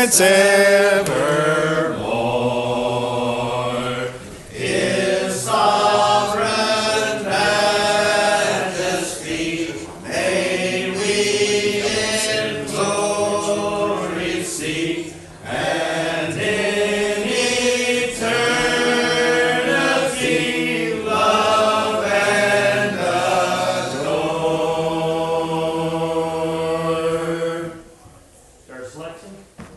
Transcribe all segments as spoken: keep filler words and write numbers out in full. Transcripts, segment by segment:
saints evermore. His sovereign majesty may we in glory see, and in eternity love and adore. Our selection?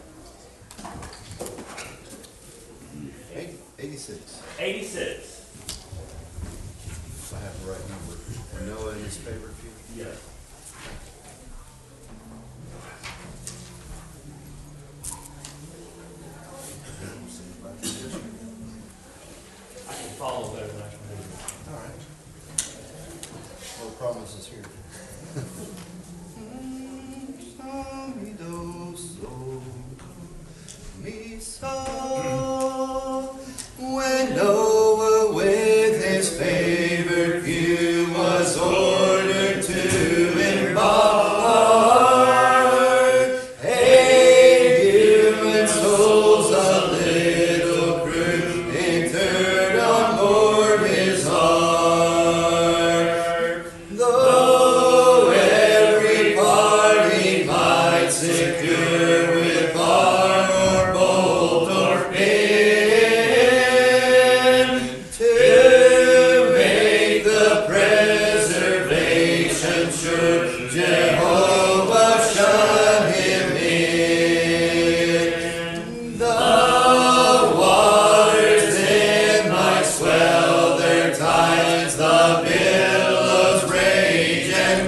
eighty-six. eighty-six. If I have the right number. And Noah in his favorite pew? Yes. I can follow better than I can read. All right. Well, the promise is here. When Noah with his favorite pew was ordered to embark, hey, human souls, a little crew, entered on board his ark. Though every party might secure with bar or bolt or pin to make the preservation sure, Jehovah shut him in. The waters then might swell their tides, the billows rage and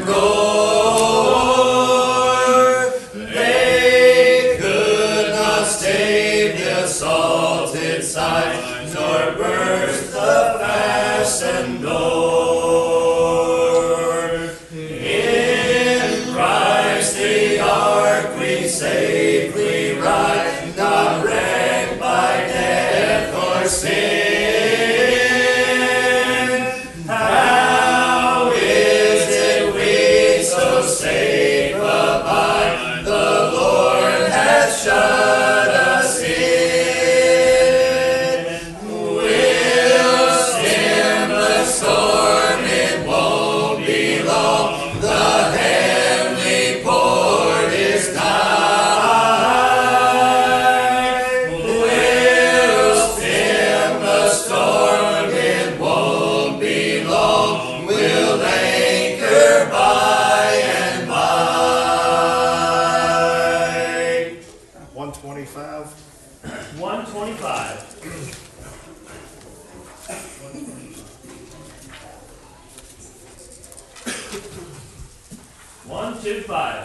roar. They could not stave the assaulted side, nor burst the fastened door. In Christ the ark we safely ride, not wrecked by death or sin. How is it we so safe abide? The Lord has shut us in. We'll stem the storm, it won't be long. The heavenly port is nigh. We'll stem the storm, it won't be long. We'll anchor by and by. one twenty-five. one twenty-five. one two five.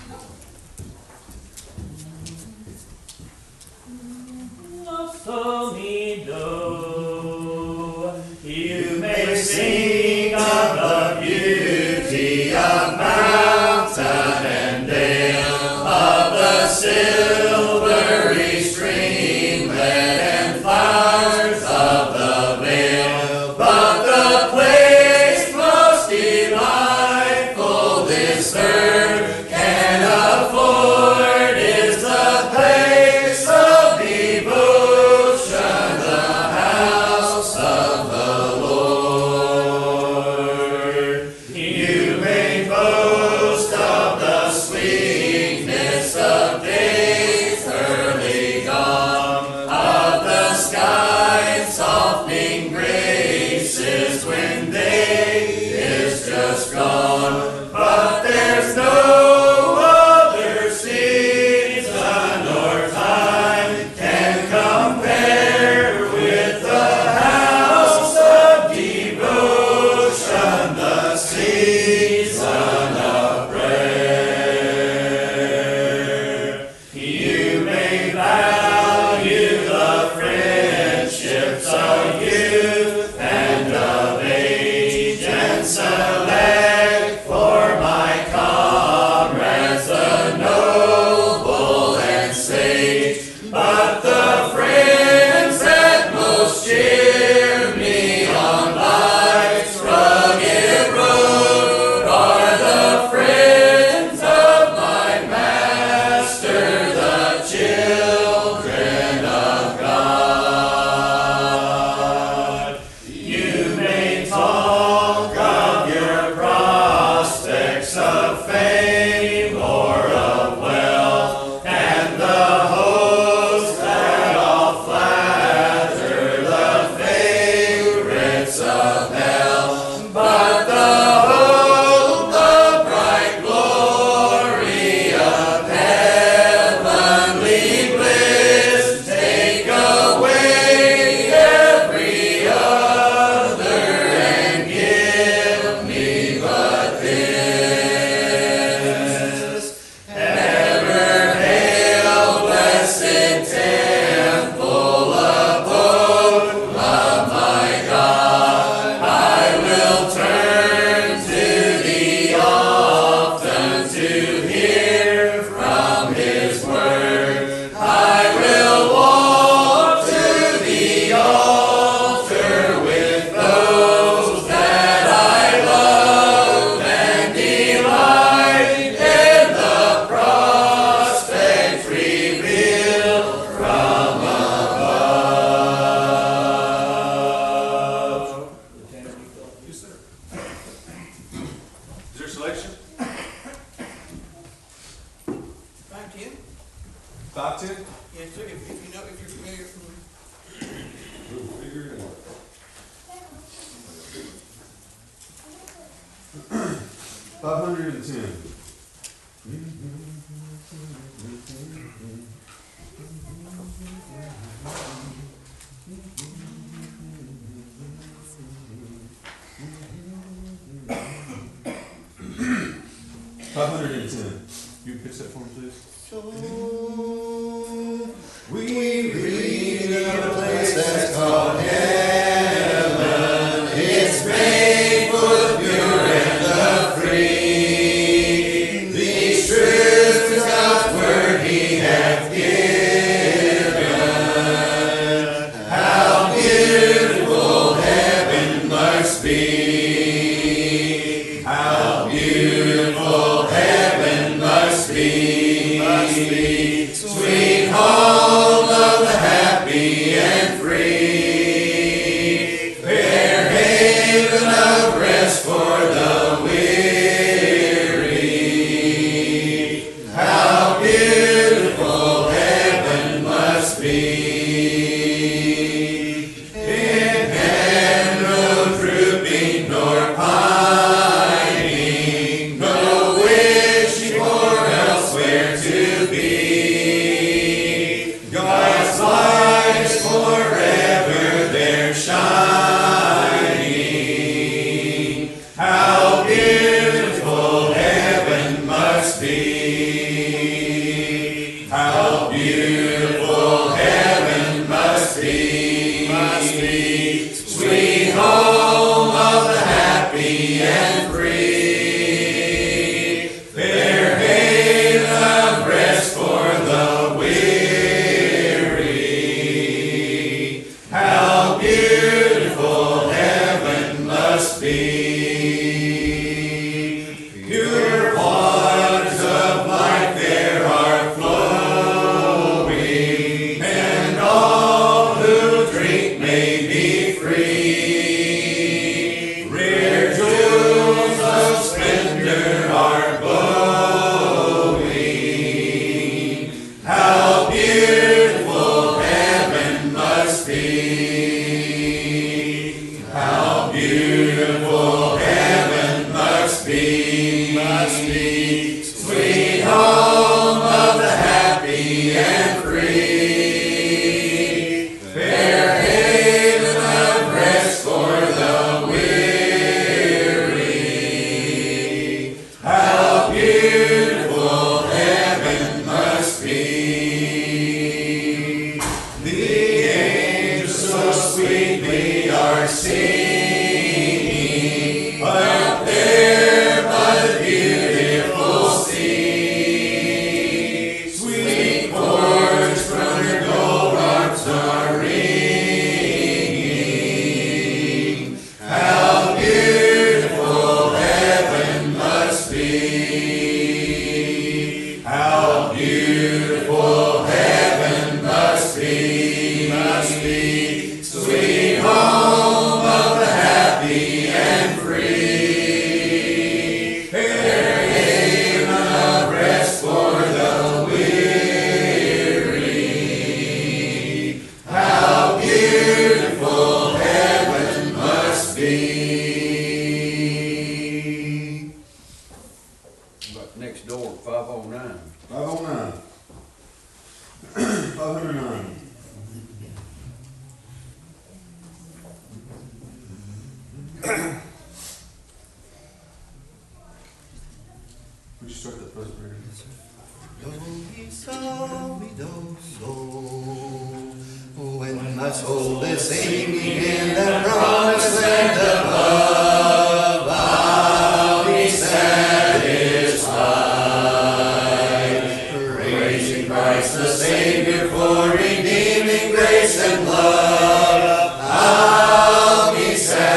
So me know you may sing of the beauty of mountain and dale, of the silvery streamlet and flowers of the vale, but the place most delightful this earth can afford is the place of devotion, the house of the Lord. You may boast of the sweetness of days early gone, of the sky softening graces when day is just gone, but there's no other season or time can compare with the house of devotion, the season of prayer. You may value the friendships of youth and of age, and select for my comrades the noble and sage, but the friends that most cheer me on life's rugged road are the friends of my Master, the children five ten? Yes, sir, if, if you know, if you're familiar from. We'll figure it out. Five hundred and ten. Five hundred and ten. You pitch that for me, please? So we read of a place that's called heaven. It's made for the pure and the free. These truths is God's word He hath given. How beautiful heaven must be. How beautiful heaven must be. Must be. Sweet home of the happy and free. Fair haven of rest for the weary. How beautiful heaven must be. In heaven no drooping nor pining, no wishing for elsewhere to be. God's light is forever there shining. How beautiful heaven must be. How beautiful heaven must be. Must be. Sweet home of the happy and free. Fair haven of rest for the weary. How beautiful heaven must be. Pure waters of life there are flowing, and all who drink may be free. Rare jewels of splendor are glowing. How beautiful heaven must be. How beautiful heaven must be. Must be. Sweet home of the happy and free. Fair haven of rest for the weary. How beautiful heaven must be. The angels so sweetly are singing up there by the beautiful sea. Sweet chords from your gold harps are ringing. How beautiful heaven must be. How beautiful heaven must be. Must be. Sweet home of the happy and free. Fair haven of rest for the weary. How beautiful heaven must be. But next door, five oh nine. Five oh nine. Five hundred nine. We should start that first prayer. When my soul is singing in the promised land above, I'll be satisfied. Praising Christ the Savior for redeeming grace and love, I'll be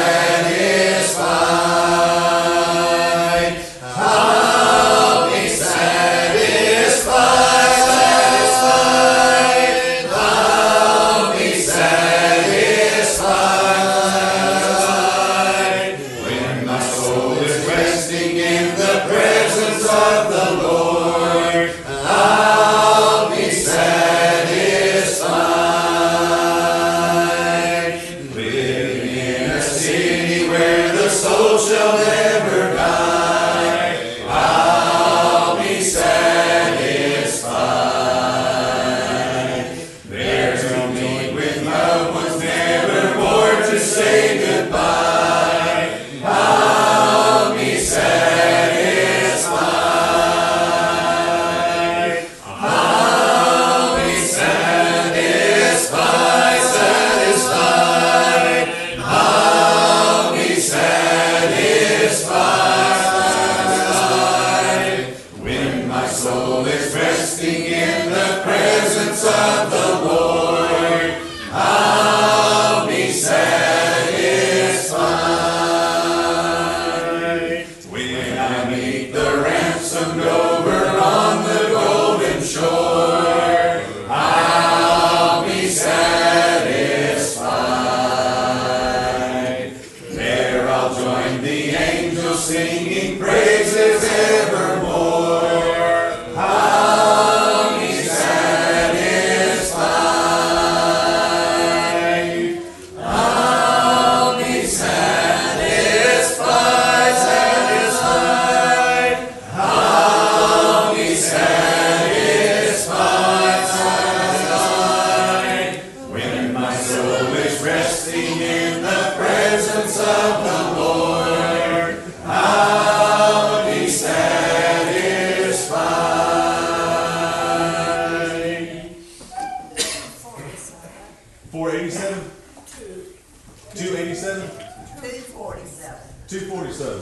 satisfied. I'll be satisfied, satisfied. I'll be satisfied. presence of the Lord, I'll be satisfied. When I meet the ransomed over on the golden shore, I'll be satisfied. There I'll join the angels singing praises evermore. I'll be satisfied. I'll be satisfied, satisfied. I'll be satisfied, satisfied. When my soul is resting in the presence of the Lord, I'll be satisfied. Four eighty-seven? Two eighty-seven? Two forty-seven. Two forty-seven.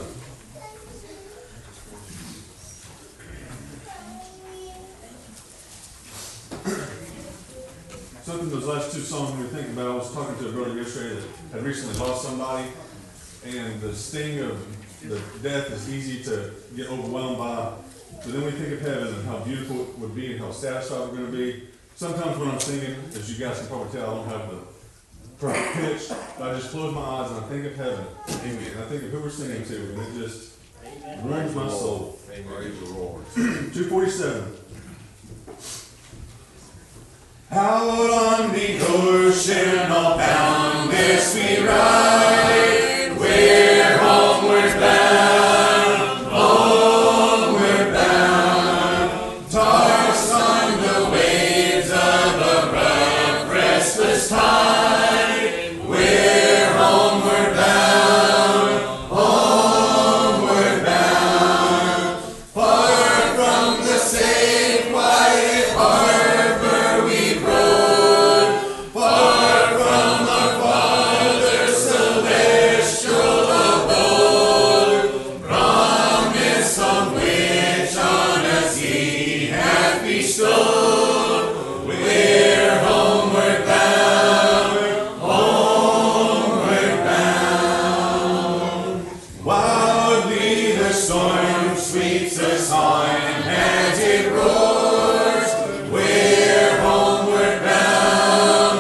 Something those last two songs we were thinking about, I was talking to a brother yesterday that had recently lost somebody, and the sting of the death is easy to get overwhelmed by. But then we think of heaven and how beautiful it would be and how satisfied we're going to be. Sometimes when I'm singing, as you guys can probably tell, I don't have the perfect pitch, but I just close my eyes and I think of heaven. Amen. And I think of who we're singing to, and it just warms my soul. Praise the Lord. two forty-seven. Out on the ocean all boundless we ride, we're homeward bound, homeward bound. Tossed on the waves of a rough, restless tide, we're homeward bound, homeward bound. Far from the safe, quiet harbor we rode, far from our Father's celestial abode, promise on which on us He hath bestowed. We're homeward bound, homeward bound. Wildly the storm sweeps us on as it roars. We're homeward bound,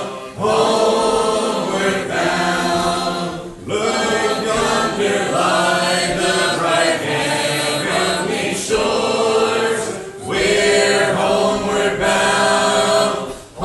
homeward bound. Look yonder lie the bright heavenly shores. We're homeward bound,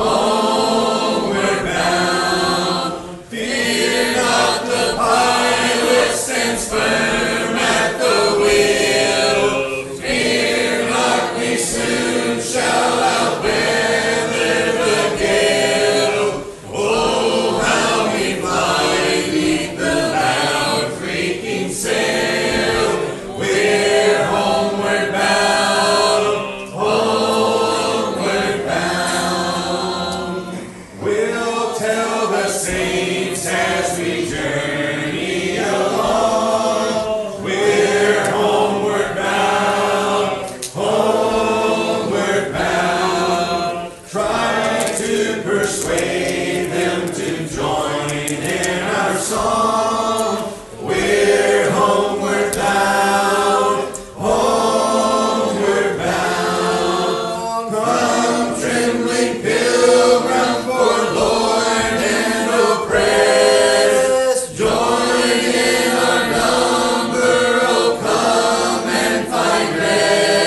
homeward bound. Fear not, the pilot stands firm at the wheel. Fear not, we soon shall outweather the gale. Oh, how we fly beneath the loud creaking sail. We're homeward bound, homeward bound. We'll tell the saints as we journey along. We're homeward bound, homeward bound. Try to persuade them to join in our song. We're homeward bound, homeward bound. Come, trembling pilgrim, forlorn and oppressed. Join in our number, oh come and find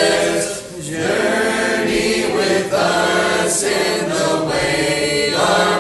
rest. Journey with us in the way our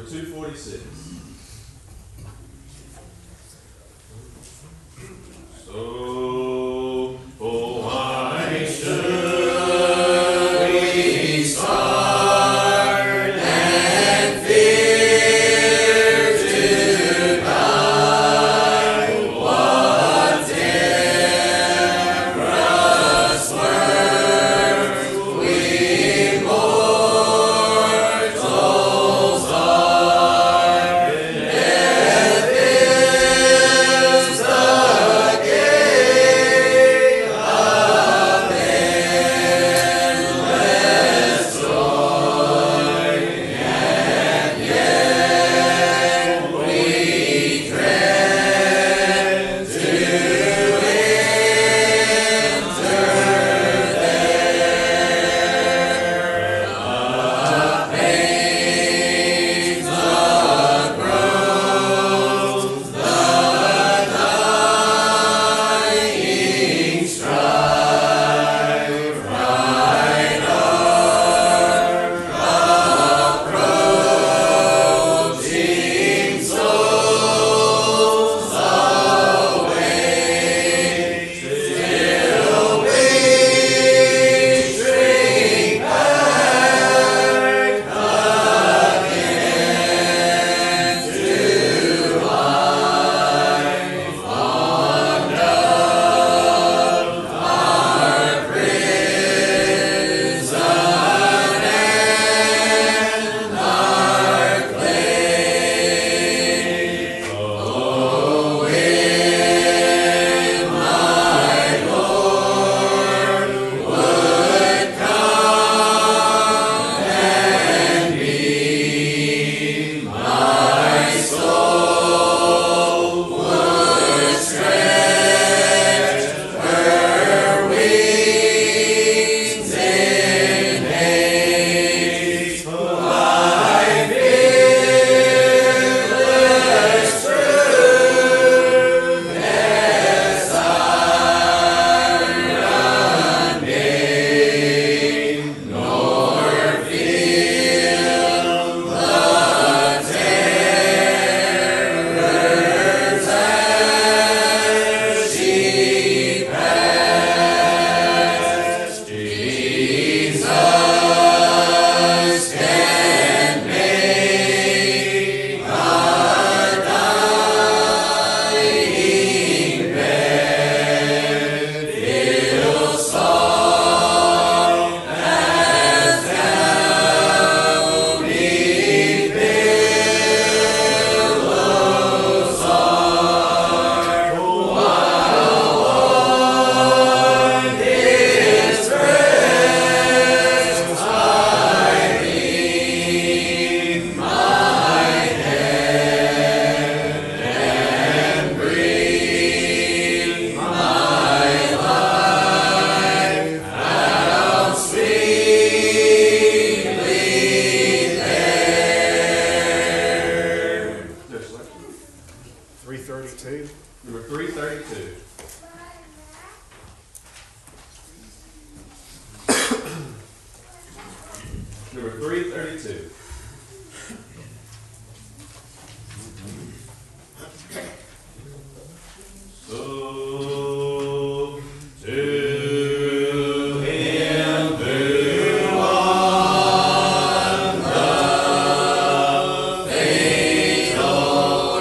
number two forty-six. So, oh, why should we start and fear to die? What temperance worth we mortals are? Death is the gate of endless joy, and yet we dread to enter there. The pains, the groans, the dying strife, right approaching souls away, till we shrink back again to life on our prison and our clay. Oh, when my Lord would come and be, my soul would stretch her wings in haste. My fearless trueness I unmade, nor feel the terrors as she passed. Jesus can make a dying bed feel soft as downy pillows are, while on His breast I lean my head and breathe my life out sweetly there. Yes, sir. Three thirty-two. Number three thirty-two. Number three thirty-two. So, to him who on the fatal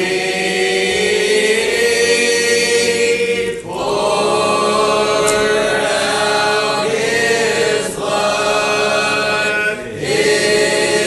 tree poured out his blood, his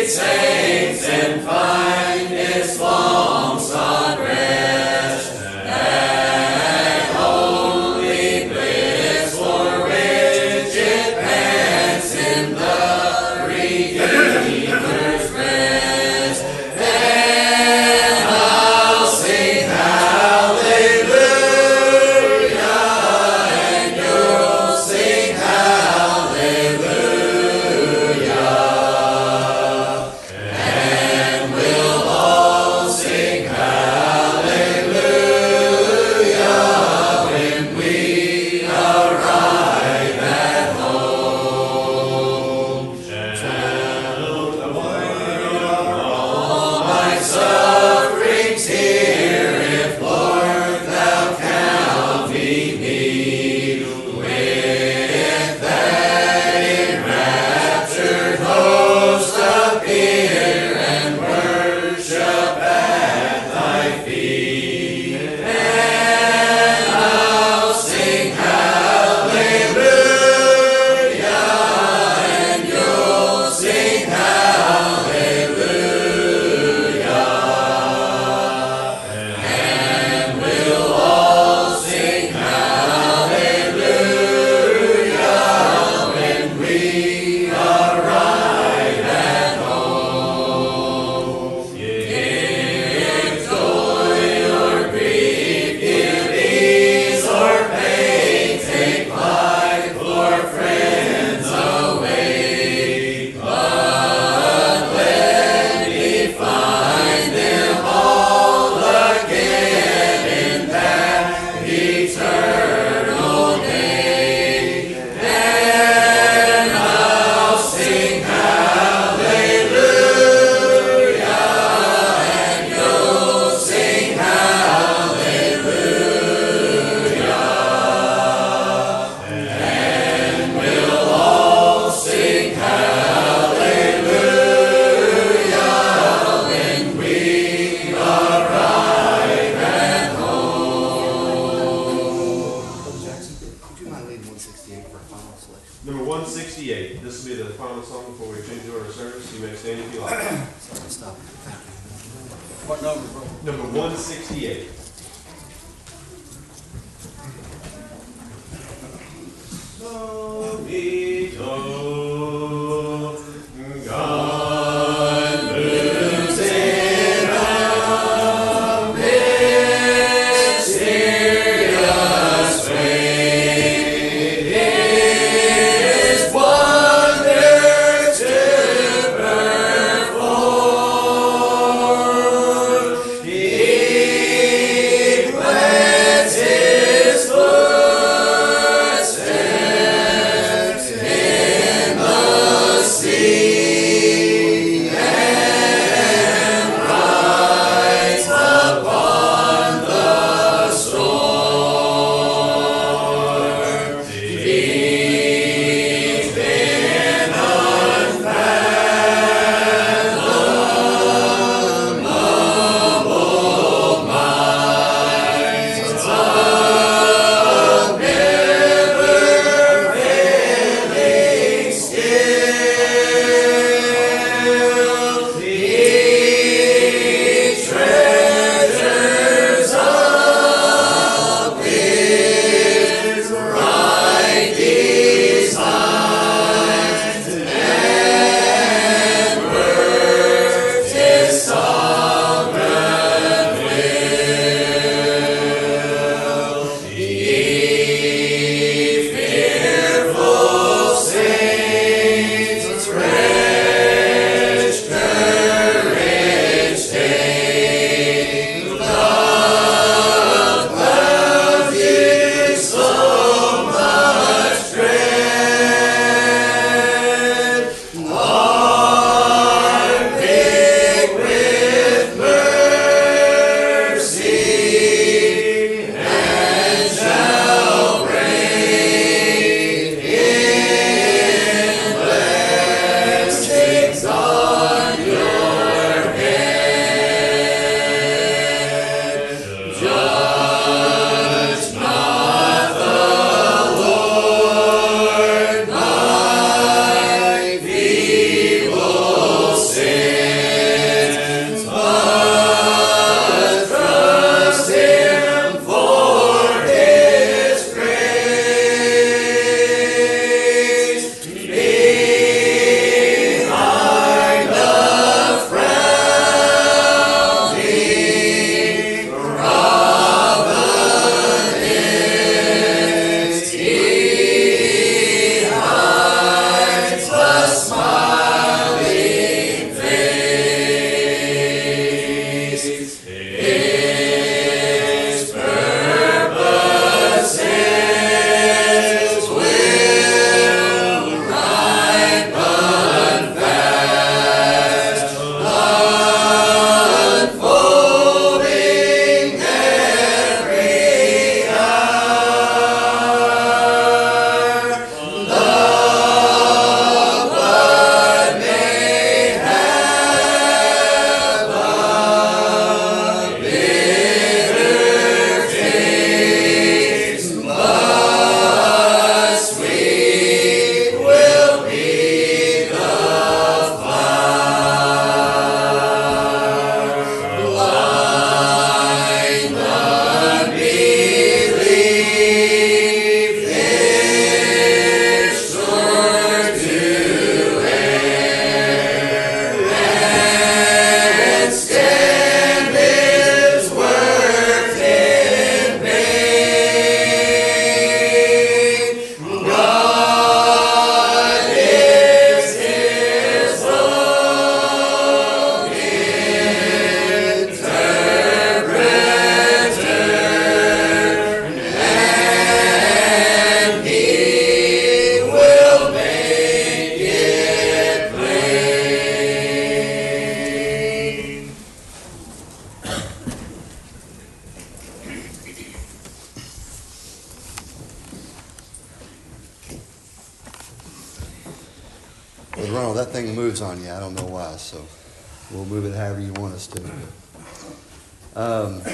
Number one sixty-eight, this will be the final song before we change the order of service. You may stand if you like. Sorry, stop. Thank you. What number, bro? Number one sixty-eight. He thing moves on you. I don't know why, so we'll move it however you want us to. Um,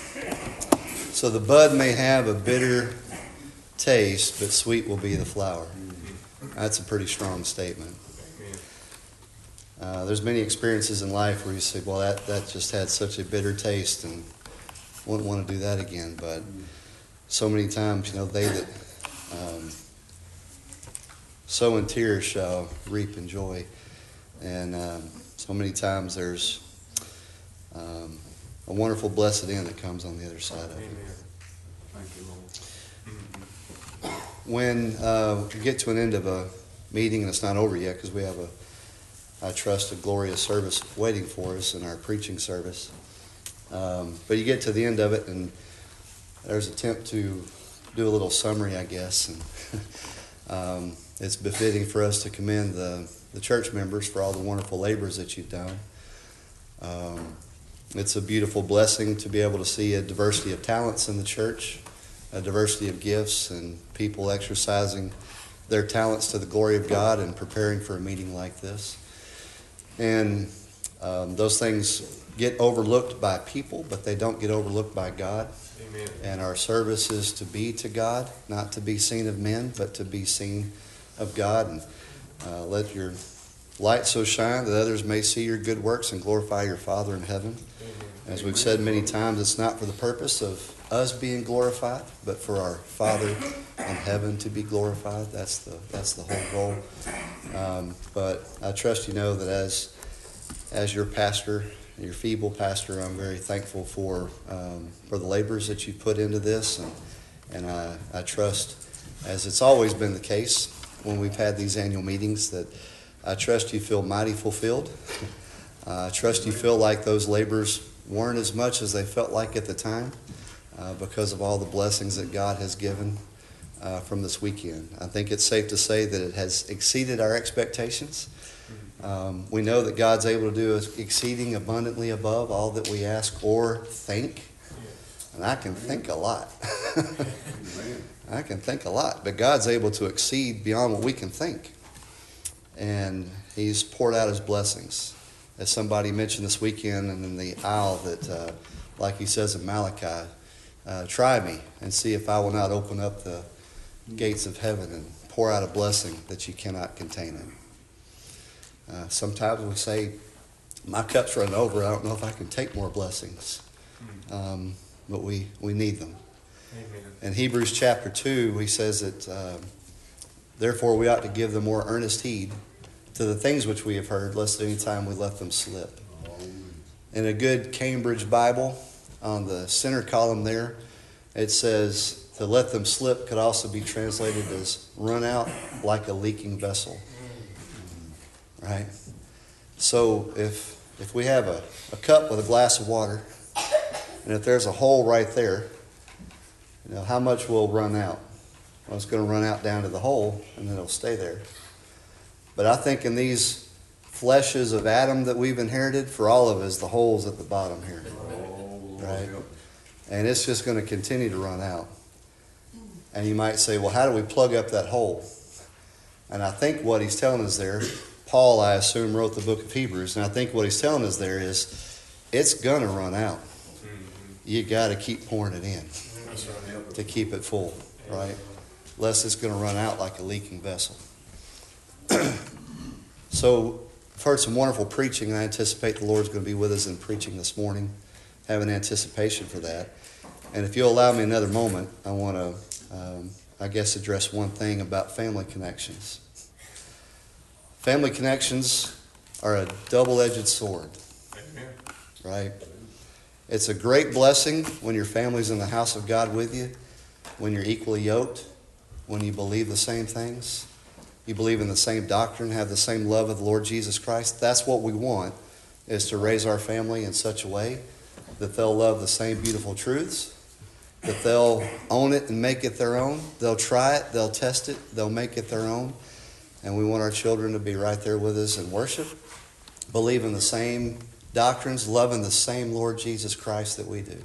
so the bud may have a bitter taste, but sweet will be the flower. That's a pretty strong statement. Uh, there's many experiences in life where you say, well, that, that just had such a bitter taste and wouldn't want to do that again. But so many times, you know, they that um, sow in tears shall reap in joy. And um, so many times there's um, a wonderful blessed end that comes on the other side of it. Thank you, Lord. When uh, we get to an end of a meeting, and it's not over yet because we have a, I trust, a glorious service waiting for us in our preaching service. Um, but you get to the end of it, and there's an attempt to do a little summary, I guess. And um, it's befitting for us to commend the, the church members for all the wonderful labors that you've done. Um, it's a beautiful blessing to be able to see a diversity of talents in the church, a diversity of gifts, and people exercising their talents to the glory of God and preparing for a meeting like this. And um, those things get overlooked by people, but they don't get overlooked by God. Amen. And our service is to be to God, not to be seen of men, but to be seen of God. And uh, let your light so shine that others may see your good works and glorify your Father in heaven. Amen. As we've said many times, it's not for the purpose of us being glorified, but for our Father in heaven to be glorified. That's the that's the whole goal. Um, but I trust you know that as as your pastor, your feeble pastor, I'm very thankful for um, for the labors that you put into this, and and I, I trust, as it's always been the case when we've had these annual meetings, that I trust you feel mighty fulfilled. uh, I trust you feel like those labors weren't as much as they felt like at the time. Uh, because of all the blessings that God has given uh, from this weekend. I think it's safe to say that it has exceeded our expectations. Um, we know that God's able to do exceeding abundantly above all that we ask or think. And I can think a lot. I can think a lot. But God's able to exceed beyond what we can think. And He's poured out His blessings. As somebody mentioned this weekend and in the aisle, that uh, like He says in Malachi, Uh, try me and see if I will not open up the gates of heaven and pour out a blessing that you cannot contain it. Uh, sometimes we say, my cup's running over. I don't know if I can take more blessings. Um, but we, we need them. Amen. In Hebrews chapter two, he says that, um, therefore we ought to give the more earnest heed to the things which we have heard, lest at any time we let them slip. In a good Cambridge Bible, on the center column there, it says to let them slip could also be translated as run out like a leaking vessel. Right? So if if we have a, a cup with a glass of water, and if there's a hole right there, you know, how much will run out? Well, it's going to run out down to the hole, and then it'll stay there. But I think in these fleshes of Adam that we've inherited, for all of us, the hole's at the bottom here. Right? And it's just going to continue to run out. And you might say, well, how do we plug up that hole? And I think what he's telling us there, Paul, I assume, wrote the book of Hebrews, and I think what he's telling us there is it's going to run out. You got to keep pouring it in to keep it full, right? Lest it's going to run out like a leaking vessel. So I've heard some wonderful preaching, and I anticipate the Lord's going to be with us in preaching this morning. Have an anticipation for that. And if you'll allow me another moment, I want to, um, I guess, address one thing about family connections. Family connections are a double-edged sword, Amen. right? It's a great blessing when your family's in the house of God with you, when you're equally yoked, when you believe the same things, you believe in the same doctrine, have the same love of the Lord Jesus Christ. That's what we want, is to raise our family in such a way that they'll love the same beautiful truths, that they'll own it and make it their own. They'll try it, they'll test it, they'll make it their own. And we want our children to be right there with us in worship, believing the same doctrines, loving the same Lord Jesus Christ that we do.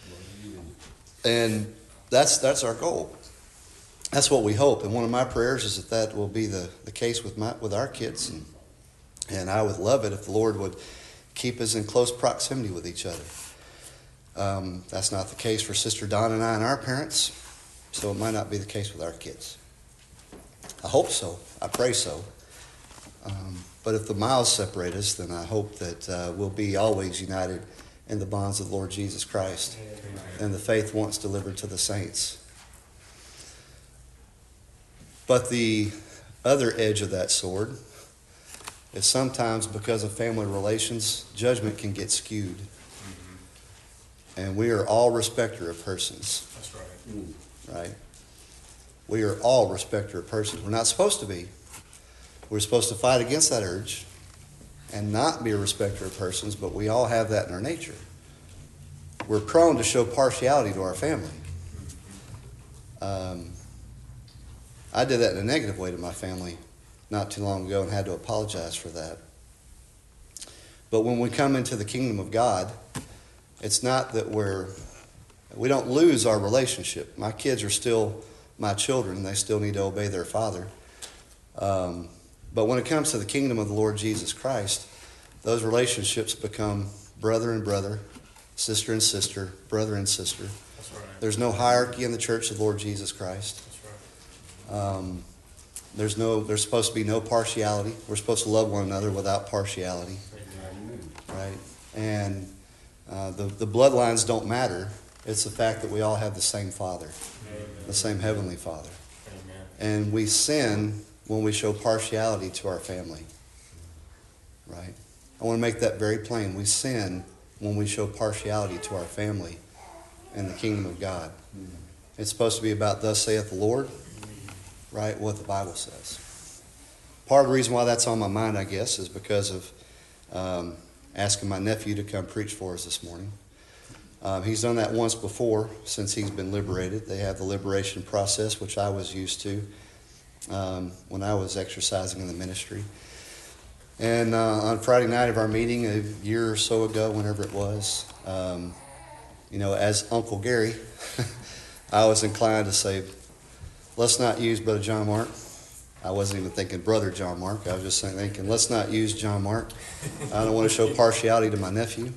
And that's that's our goal. That's what we hope. And one of my prayers is that that will be the, the case with my with our kids. And And I would love it if the Lord would keep us in close proximity with each other. Um, that's not the case for Sister Donna and I and our parents, so it might not be the case with our kids. I hope so. I pray so. Um, but if the miles separate us, then I hope that uh, we'll be always united in the bonds of the Lord Jesus Christ and the faith once delivered to the saints. But the other edge of that sword is sometimes because of family relations, judgment can get skewed. And we are all respecter of persons. That's right. Right? We are all respecter of persons. We're not supposed to be. We're supposed to fight against that urge and not be a respecter of persons, but we all have that in our nature. We're prone to show partiality to our family. Um, I did that in a negative way to my family not too long ago and had to apologize for that. But when we come into the kingdom of God, it's not that we're, we don't lose our relationship. My kids are still my children. They still need to obey their father. Um, but when it comes to the kingdom of the Lord Jesus Christ, those relationships become brother and brother, sister and sister, brother and sister. That's right. There's no hierarchy in the church of the Lord Jesus Christ. That's right. Um, there's no. There's supposed to be no partiality. We're supposed to love one another without partiality, right? And uh, the the bloodlines don't matter. It's the fact that we all have the same Father, Amen. the same Heavenly Father, Amen. and we sin when we show partiality to our family, right? I want to make that very plain. We sin when we show partiality to our family in the kingdom of God. It's supposed to be about thus saith the Lord, right? What the Bible says. Part of the reason why that's on my mind, I guess, is because of um, asking my nephew to come preach for us this morning. Um, he's done that once before since he's been liberated. They have the liberation process, which I was used to um, when I was exercising in the ministry. And uh, on Friday night of our meeting a year or so ago, whenever it was, um, you know, as Uncle Gary, I was inclined to say, let's not use Brother John Mark. I wasn't even thinking Brother John Mark. I was just thinking, let's not use John Mark. I don't want to show partiality to my nephew.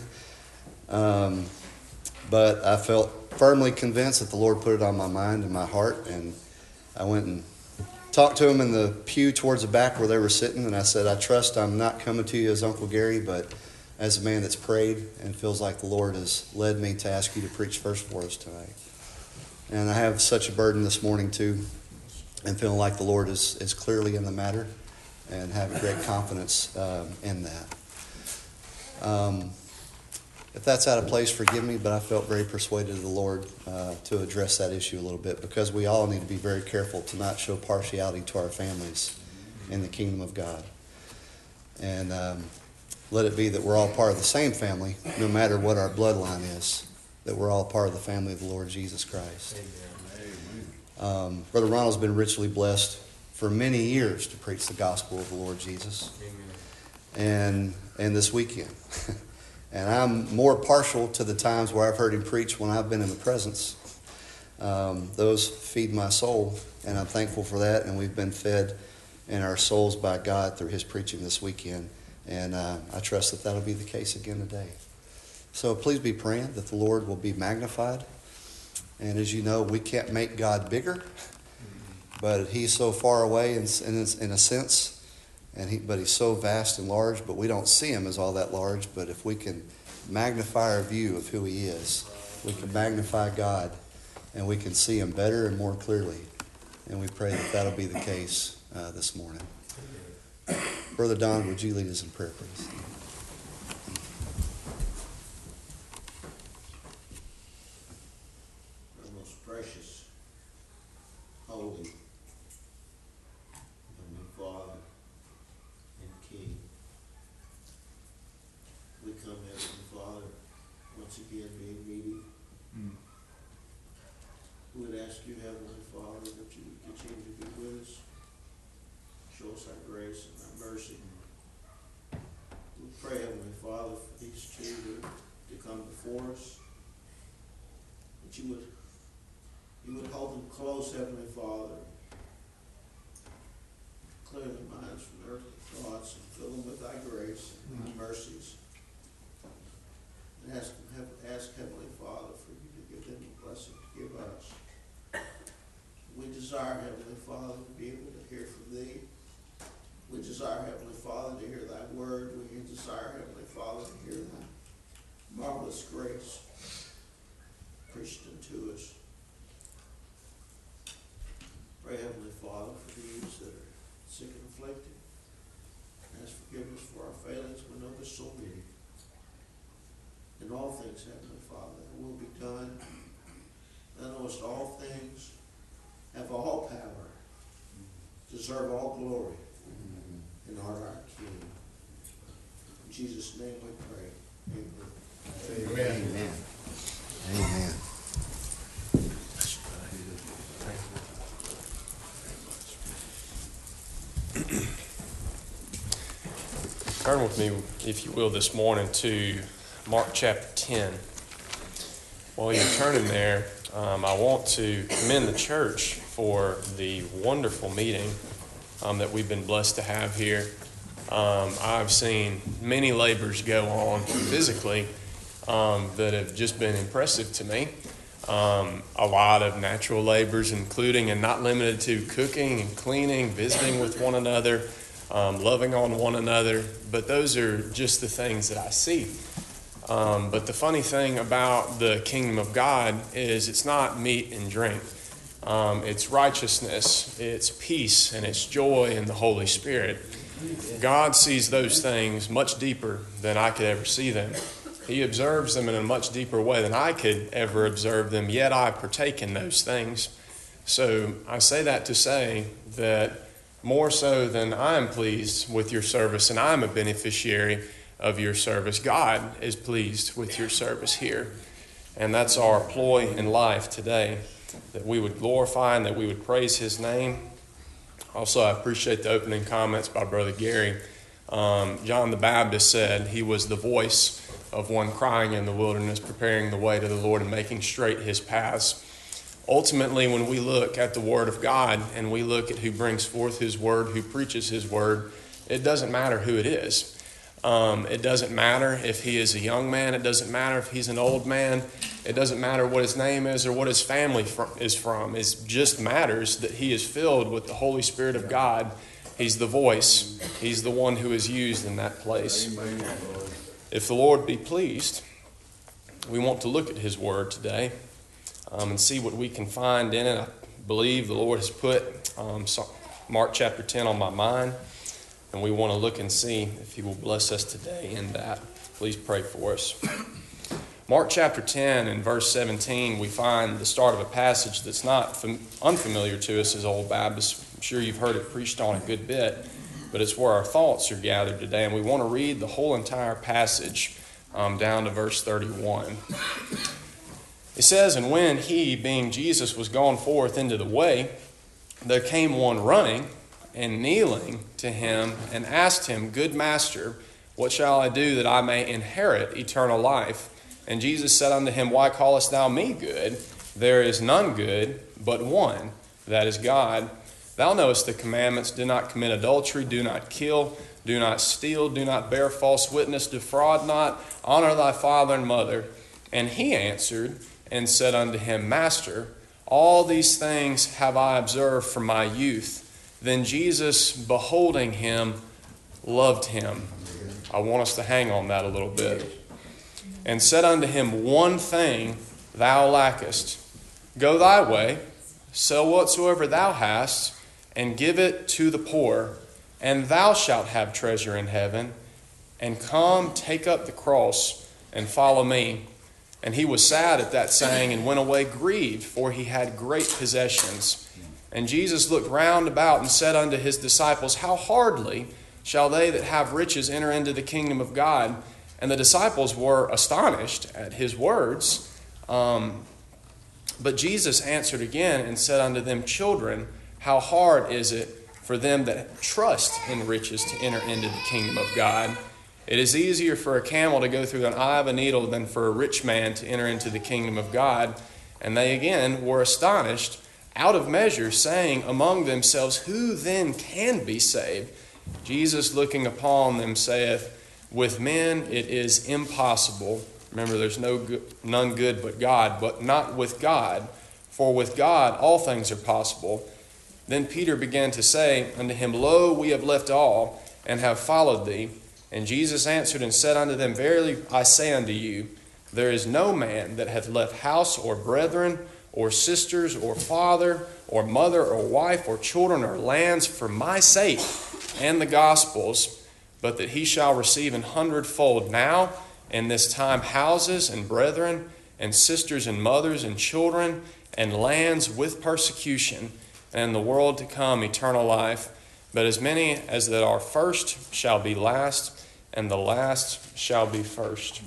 um, but I felt firmly convinced that the Lord put it on my mind and my heart, and I went and talked to him in the pew towards the back where they were sitting, and I said, I trust I'm not coming to you as Uncle Gary, but as a man that's prayed and feels like the Lord has led me to ask you to preach first for us tonight. And I have such a burden this morning, too, and feeling like the Lord is, is clearly in the matter and having great confidence um, in that. Um, if that's out of place, forgive me, but I felt very persuaded of the Lord uh, to address that issue a little bit, because we all need to be very careful to not show partiality to our families in the kingdom of God. And um, let it be that we're all part of the same family, no matter what our bloodline is, that we're all part of the family of the Lord Jesus Christ. Um, Brother Ronald's been richly blessed for many years to preach the gospel of the Lord Jesus. And, and this weekend. And I'm more partial to the times where I've heard him preach when I've been in the presence. Um, those feed my soul, and I'm thankful for that. And we've been fed in our souls by God through his preaching this weekend. And uh, I trust that that'll be the case again today. So please be praying that the Lord will be magnified. And as you know, we can't make God bigger, but he's so far away in, in, in a sense. And he, but he's so vast and large, but we don't see him as all that large. But if we can magnify our view of who he is, we can magnify God, and we can see him better and more clearly. And we pray that that'll be the case uh, this morning. Brother Don, would you lead us in prayer, please? Our most precious, holy, Heavenly Father and King, we come, Heavenly Father, once again being needy. Mm. We would ask you, Heavenly Father, that you would continue to be with us, show us our grace and our mercy. We pray, Heavenly Father, for these two to, to come before us, that you would You would hold them close, Heavenly Father. Clear their minds from earthly thoughts and fill them with thy grace and thy mercies. And ask, have- ask Heavenly Father for you to give them the blessing to give us. We desire, Heavenly Father, to be able to hear from thee. We desire, Heavenly Father, to hear thy word. We desire, Heavenly Father, to hear thy marvelous grace preached unto us. Pray, Heavenly Father, for these that are sick and afflicted. Ask forgiveness for our failings. We know there's so many. In all things, Heavenly Father, that will be done. Thou knowest all things, have all power, deserve all glory, and art our King. In Jesus' name we pray. Amen. Amen. Amen. Turn with me, if you will, this morning to Mark chapter ten. While you're turning there, um, I want to commend the church for the wonderful meeting um, that we've been blessed to have here. Um, I've seen many labors go on physically um, that have just been impressive to me. Um, a lot of natural labors, including and not limited to cooking and cleaning, visiting with one another, um, loving on one another. But those are just the things that I see. Um, but the funny thing about the kingdom of God is it's not meat and drink. Um, it's righteousness, it's peace, and it's joy in the Holy Spirit. God sees those things much deeper than I could ever see them. He observes them in a much deeper way than I could ever observe them, yet I partake in those things. So I say that to say that more so than I am pleased with your service and I'm a beneficiary of your service, God is pleased with your service here. And that's our ploy in life today, that we would glorify and that we would praise his name. Also, I appreciate the opening comments by Brother Gary. Um, John the Baptist said he was the voice of one crying in the wilderness, preparing the way to the Lord and making straight his paths. Ultimately, when we look at the Word of God and we look at who brings forth his Word, who preaches his Word, it doesn't matter who it is. Um, it doesn't matter if he is a young man. It doesn't matter if he's an old man. It doesn't matter what his name is or what his family fr- is from. It just matters that he is filled with the Holy Spirit of God. He's the voice. He's the one who is used in that place. If the Lord be pleased, we want to look at his word today um, and see what we can find in it. I believe the Lord has put um, Mark chapter ten on my mind. And we want to look and see if he will bless us today in that. Please pray for us. Mark chapter ten and verse seventeen, we find the start of a passage that's not fam- unfamiliar to us as Old Baptists. I'm sure you've heard it preached on a good bit, but it's where our thoughts are gathered today. And we want to read the whole entire passage um, down to verse thirty-one. It says, "And when he, being Jesus, was gone forth into the way, there came one running, and kneeling to him, and asked him, Good master, what shall I do that I may inherit eternal life? And Jesus said unto him, Why callest thou me good? There is none good but one, that is God. Thou knowest the commandments, do not commit adultery, do not kill, do not steal, do not bear false witness, defraud not, honor thy father and mother. And he answered and said unto him, Master, all these things have I observed from my youth. Then Jesus, beholding him, loved him." I want us to hang on that a little bit. "And said unto him, One thing thou lackest. Go thy way, sell whatsoever thou hast, and give it to the poor, and thou shalt have treasure in heaven. And come, take up the cross, and follow me. And he was sad at that saying, and went away grieved, for he had great possessions. And Jesus looked round about and said unto his disciples, How hardly shall they that have riches enter into the kingdom of God? And the disciples were astonished at his words. Um, but Jesus answered again and said unto them, Children, how hard is it for them that trust in riches to enter into the kingdom of God? It is easier for a camel to go through an eye of a needle than for a rich man to enter into the kingdom of God. And they again were astonished out of measure, saying among themselves, Who then can be saved? Jesus looking upon them saith, with men it is impossible. Remember, there's no good, none good but God, but not with God. For with God all things are possible. Then Peter began to say unto him, Lo, we have left all, and have followed thee. And Jesus answered and said unto them, Verily I say unto you, there is no man that hath left house or brethren, or sisters, or father, or mother, or wife, or children, or lands, for my sake and the gospel's, but that he shall receive an hundredfold now, in this time, houses, and brethren, and sisters, and mothers, and children, and lands with persecution, and in the world to come eternal life. But as many as that are first shall be last, and the last shall be first.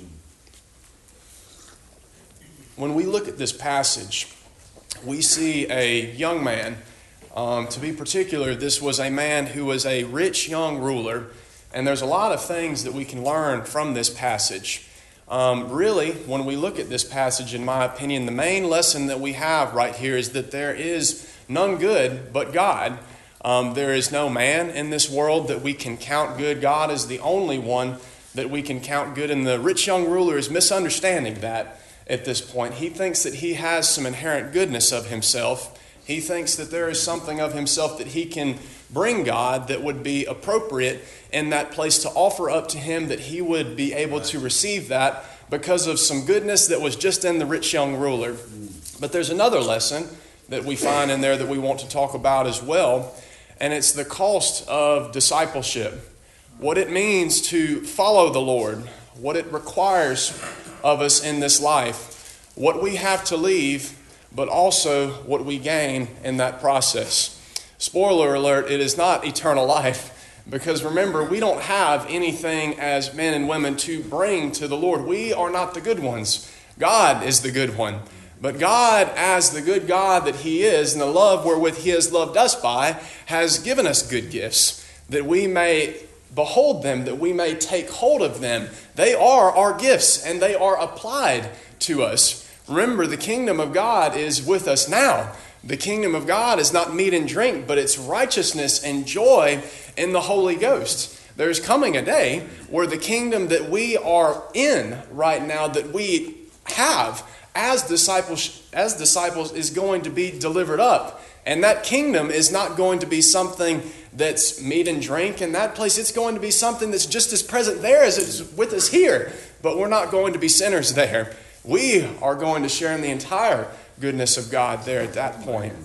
When we look at this passage, we see a young man. Um, to be particular, this was a man who was a rich young ruler, and there's a lot of things that we can learn from this passage. Um, really, when we look at this passage, in my opinion, the main lesson that we have right here is that there is none good but God. Um, there is no man in this world that we can count good. God is the only one that we can count good, and the rich young ruler is misunderstanding that at this point. He thinks that he has some inherent goodness of himself. He thinks that there is something of himself that he can bring God that would be appropriate in that place to offer up to him, that he would be able to receive that because of some goodness that was just in the rich young ruler. But there's another lesson that we find in there that we want to talk about as well, and it's the cost of discipleship. What it means to follow the Lord, what it requires of us in this life, what we have to leave, but also what we gain in that process. Spoiler alert, it is not eternal life, because remember, we don't have anything as men and women to bring to the Lord. We are not the good ones. God is the good one. But God, as the good God that He is, and the love wherewith He has loved us by, has given us good gifts, that we may behold them, that we may take hold of them. They are our gifts, and they are applied to us. Remember, the kingdom of God is with us now. The kingdom of God is not meat and drink, but it's righteousness and joy in the Holy Ghost. There's coming a day where the kingdom that we are in right now, that we have as disciples, as disciples, is going to be delivered up. And that kingdom is not going to be something that's meat and drink in that place. It's going to be something that's just as present there as it's with us here. But we're not going to be sinners there. We are going to share in the entire goodness of God there at that point.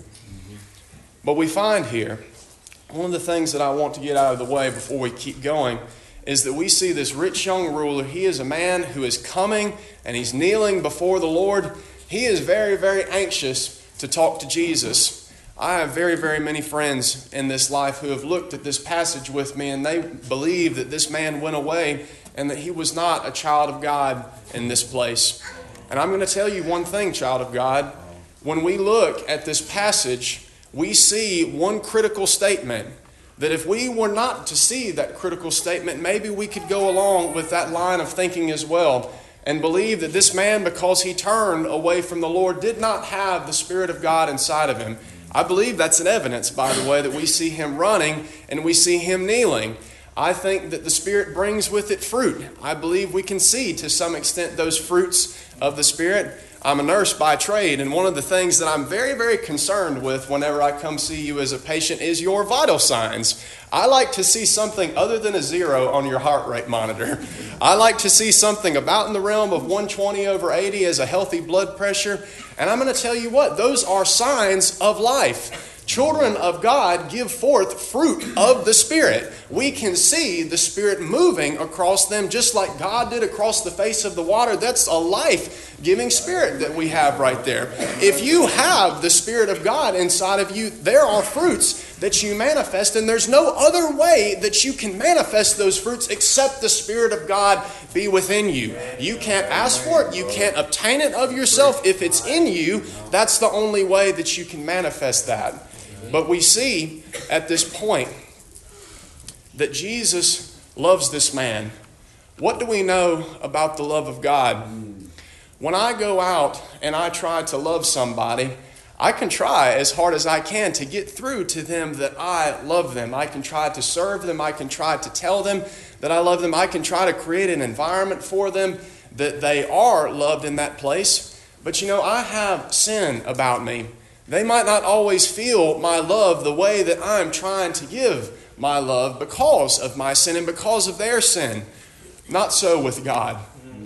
But we find here, one of the things that I want to get out of the way before we keep going is that we see this rich young ruler. He is a man who is coming and he's kneeling before the Lord. He is very, very anxious to talk to Jesus. I have very, very many friends in this life who have looked at this passage with me, and they believe that this man went away and that he was not a child of God in this place. And I'm going to tell you one thing, child of God. When we look at this passage, we see one critical statement. That if we were not to see that critical statement, maybe we could go along with that line of thinking as well and believe that this man, because he turned away from the Lord, did not have the Spirit of God inside of him. I believe that's an evidence, by the way, that we see him running and we see him kneeling. I think that the Spirit brings with it fruit. I believe we can see to some extent those fruits of the Spirit. I'm a nurse by trade, and one of the things that I'm very, very concerned with whenever I come see you as a patient is your vital signs. I like to see something other than a zero on your heart rate monitor. I like to see something about in the realm of one twenty over eighty as a healthy blood pressure. And I'm going to tell you what, those are signs of life. Children of God give forth fruit of the Spirit. We can see the Spirit moving across them just like God did across the face of the water. That's a life-giving Spirit that we have right there. If you have the Spirit of God inside of you, there are fruits that you manifest, and there's no other way that you can manifest those fruits except the Spirit of God be within you. You can't ask for it. You can't obtain it of yourself. If it's in you, that's the only way that you can manifest that. But we see at this point that Jesus loves this man. What do we know about the love of God? When I go out and I try to love somebody, I can try as hard as I can to get through to them that I love them. I can try to serve them. I can try to tell them that I love them. I can try to create an environment for them that they are loved in that place. But you know, I have sin about me. They might not always feel my love the way that I'm trying to give my love because of my sin and because of their sin. Not so with God.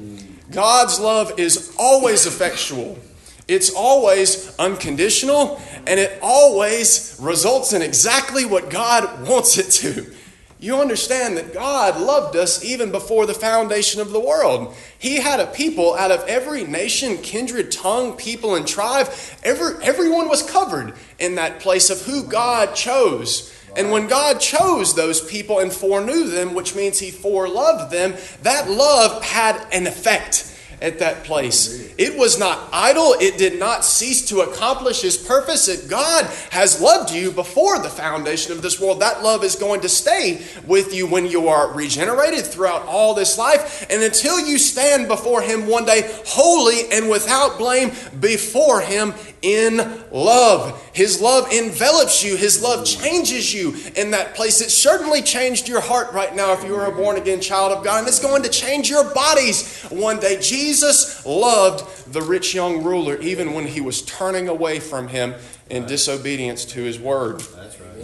God's love is always effectual. It's always unconditional, and it always results in exactly what God wants it to. You understand that God loved us even before the foundation of the world. He had a people out of every nation, kindred, tongue, people, and tribe. Every, everyone was covered in that place of who God chose. And when God chose those people and foreknew them, which means He foreloved them, that love had an effect at that place. It was not idle. It did not cease to accomplish His purpose. That God has loved you before the foundation of this world. That love is going to stay with you when you are regenerated throughout all this life, and until you stand before Him one day holy and without blame before Him in love. His love envelops you. His love changes you in that place. It certainly changed your heart right now if you are a born-again child of God, and it's going to change your bodies one day. Jesus loved the rich young ruler even when he was turning away from Him in disobedience to His word. That's right.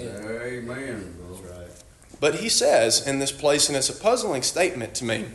Amen. That's right. But He says in this place, and it's a puzzling statement to me,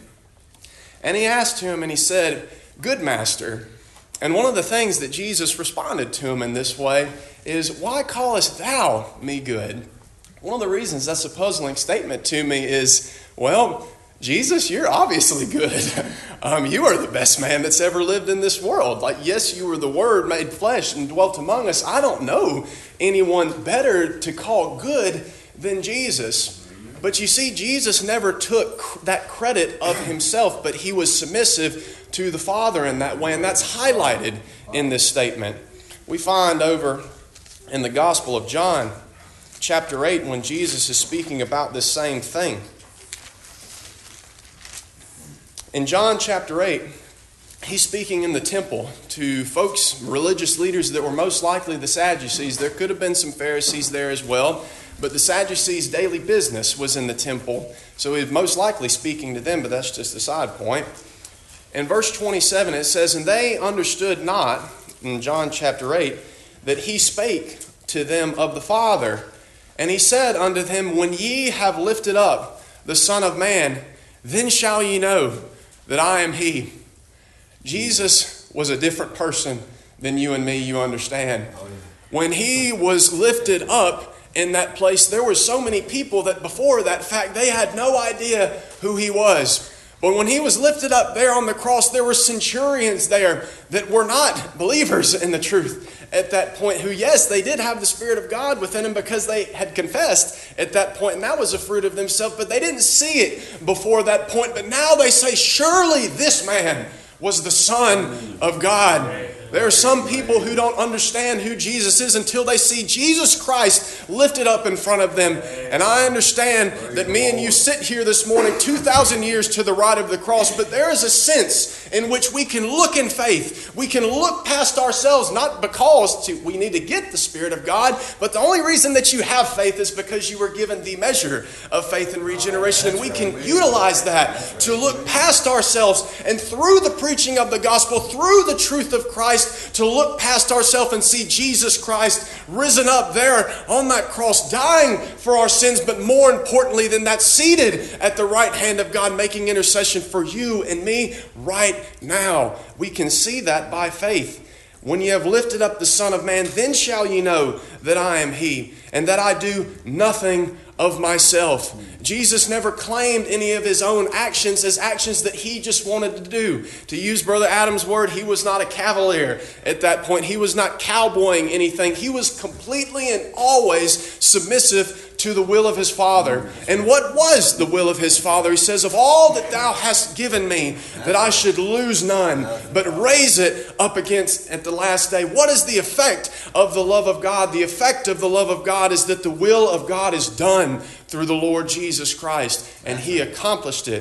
and He asked him and He said, "Good master." And one of the things that Jesus responded to him in this way is, "Why callest thou me good?" One of the reasons that's a puzzling statement to me is, well, Jesus, you're obviously good. Um, you are the best man that's ever lived in this world. Like, yes, you were the Word made flesh and dwelt among us. I don't know anyone better to call good than Jesus. But you see, Jesus never took that credit of Himself, but He was submissive to the Father in that way, and that's highlighted in this statement. We find over in the Gospel of John, chapter eight, when Jesus is speaking about this same thing. In John chapter eight, He's speaking in the temple to folks, religious leaders that were most likely the Sadducees. There could have been some Pharisees there as well, but the Sadducees' daily business was in the temple, so He was most likely speaking to them, but that's just a side point. In verse twenty-seven it says, "And they understood not," in John chapter eight, "that He spake to them of the Father. And He said unto them, When ye have lifted up the Son of Man, then shall ye know that I am He." Jesus was a different person than you and me, you understand. When He was lifted up in that place, there were so many people that before that fact, they had no idea who He was. But when He was lifted up there on the cross, there were centurions there that were not believers in the truth at that point, who, yes, they did have the Spirit of God within them because they had confessed at that point, and that was a fruit of themselves, but they didn't see it before that point. But now they say, surely this man was the Son of God. There are some people who don't understand who Jesus is until they see Jesus Christ lifted up in front of them. And I understand that me and you sit here this morning two thousand years to the right of the cross, but there is a sense in which we can look in faith. We can look past ourselves, not because to, we need to get the Spirit of God, but the only reason that you have faith is because you were given the measure of faith and regeneration. And we can utilize that to look past ourselves and through the preaching of the gospel, through the truth of Christ, to look past ourselves and see Jesus Christ risen up there on that cross, dying for our sins, but more importantly than that, seated at the right hand of God, making intercession for you and me right now. We can see that by faith. When ye have lifted up the Son of Man, then shall ye know that I am He, and that I do nothing of myself. Jesus never claimed any of His own actions as actions that He just wanted to do. To use Brother Adam's word, He was not a cavalier at that point. He was not cowboying anything. He was completely and always submissive to the will of His Father. And what was the will of His Father? He says, of all that thou hast given me, that I should lose none, but raise it up against at the last day. What is the effect of the love of God? The effect of the love of God is that the will of God is done through the Lord Jesus Christ, and He accomplished it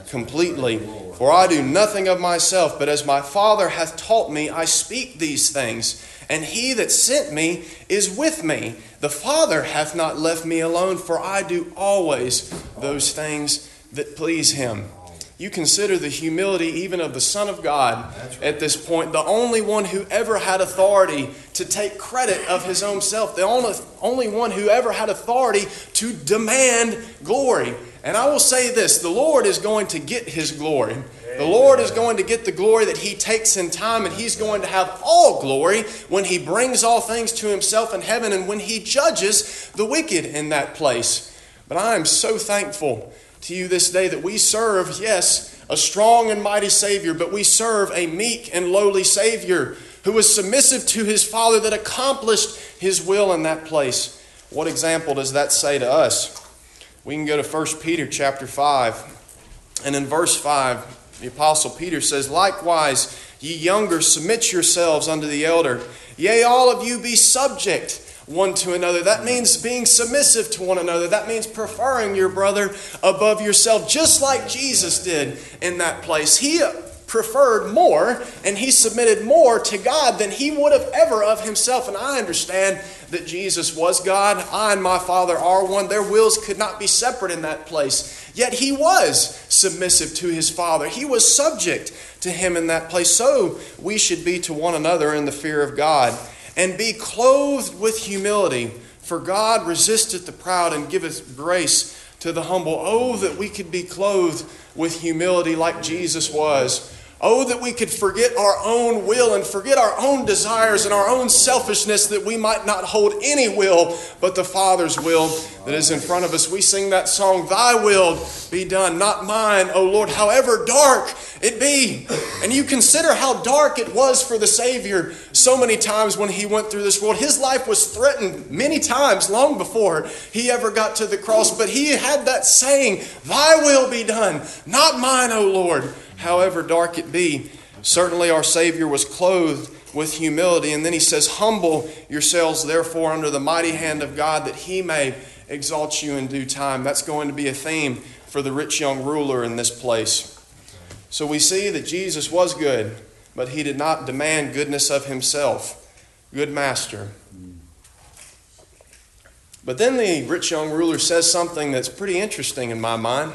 completely. For I do nothing of myself, but as my Father hath taught me, I speak these things. And he that sent me is with me. The Father hath not left me alone, for I do always those things that please him. You consider the humility even of the Son of God at this point, the only one who ever had authority to take credit of his own self, the only, only one who ever had authority to demand glory. And I will say this, the Lord is going to get his glory. The Lord is going to get the glory that he takes in time, and he's going to have all glory when he brings all things to himself in heaven and when he judges the wicked in that place. But I am so thankful to you this day that we serve, yes, a strong and mighty Savior, but we serve a meek and lowly Savior who was submissive to his Father that accomplished his will in that place. What example does that say to us? We can go to First Peter chapter five, and in verse five, the Apostle Peter says, "Likewise, ye younger, submit yourselves unto the elder. Yea, all of you be subject one to another." That means being submissive to one another. That means preferring your brother above yourself, just like Jesus did in that place. He preferred more and he submitted more to God than he would have ever of himself. And I understand that Jesus was God. I and my Father are one. Their wills could not be separate in that place. Yet he was submissive to his Father. He was subject to him in that place. So we should be to one another in the fear of God. And be clothed with humility, for God resisteth the proud and giveth grace to the humble. Oh, that we could be clothed with humility like Jesus was. Oh, that we could forget our own will and forget our own desires and our own selfishness, that we might not hold any will but the Father's will that is in front of us. We sing that song, "Thy will be done, not mine, O Lord," however dark it be. And you consider how dark it was for the Savior so many times when he went through this world. His life was threatened many times long before he ever got to the cross. But he had that saying, "Thy will be done, not mine, O Lord," however dark it be. Certainly our Savior was clothed with humility. And then he says, "Humble yourselves therefore under the mighty hand of God, that he may exalt you in due time." That's going to be a theme for the rich young ruler in this place. So we see that Jesus was good, but he did not demand goodness of himself. Good master. But then the rich young ruler says something that's pretty interesting in my mind.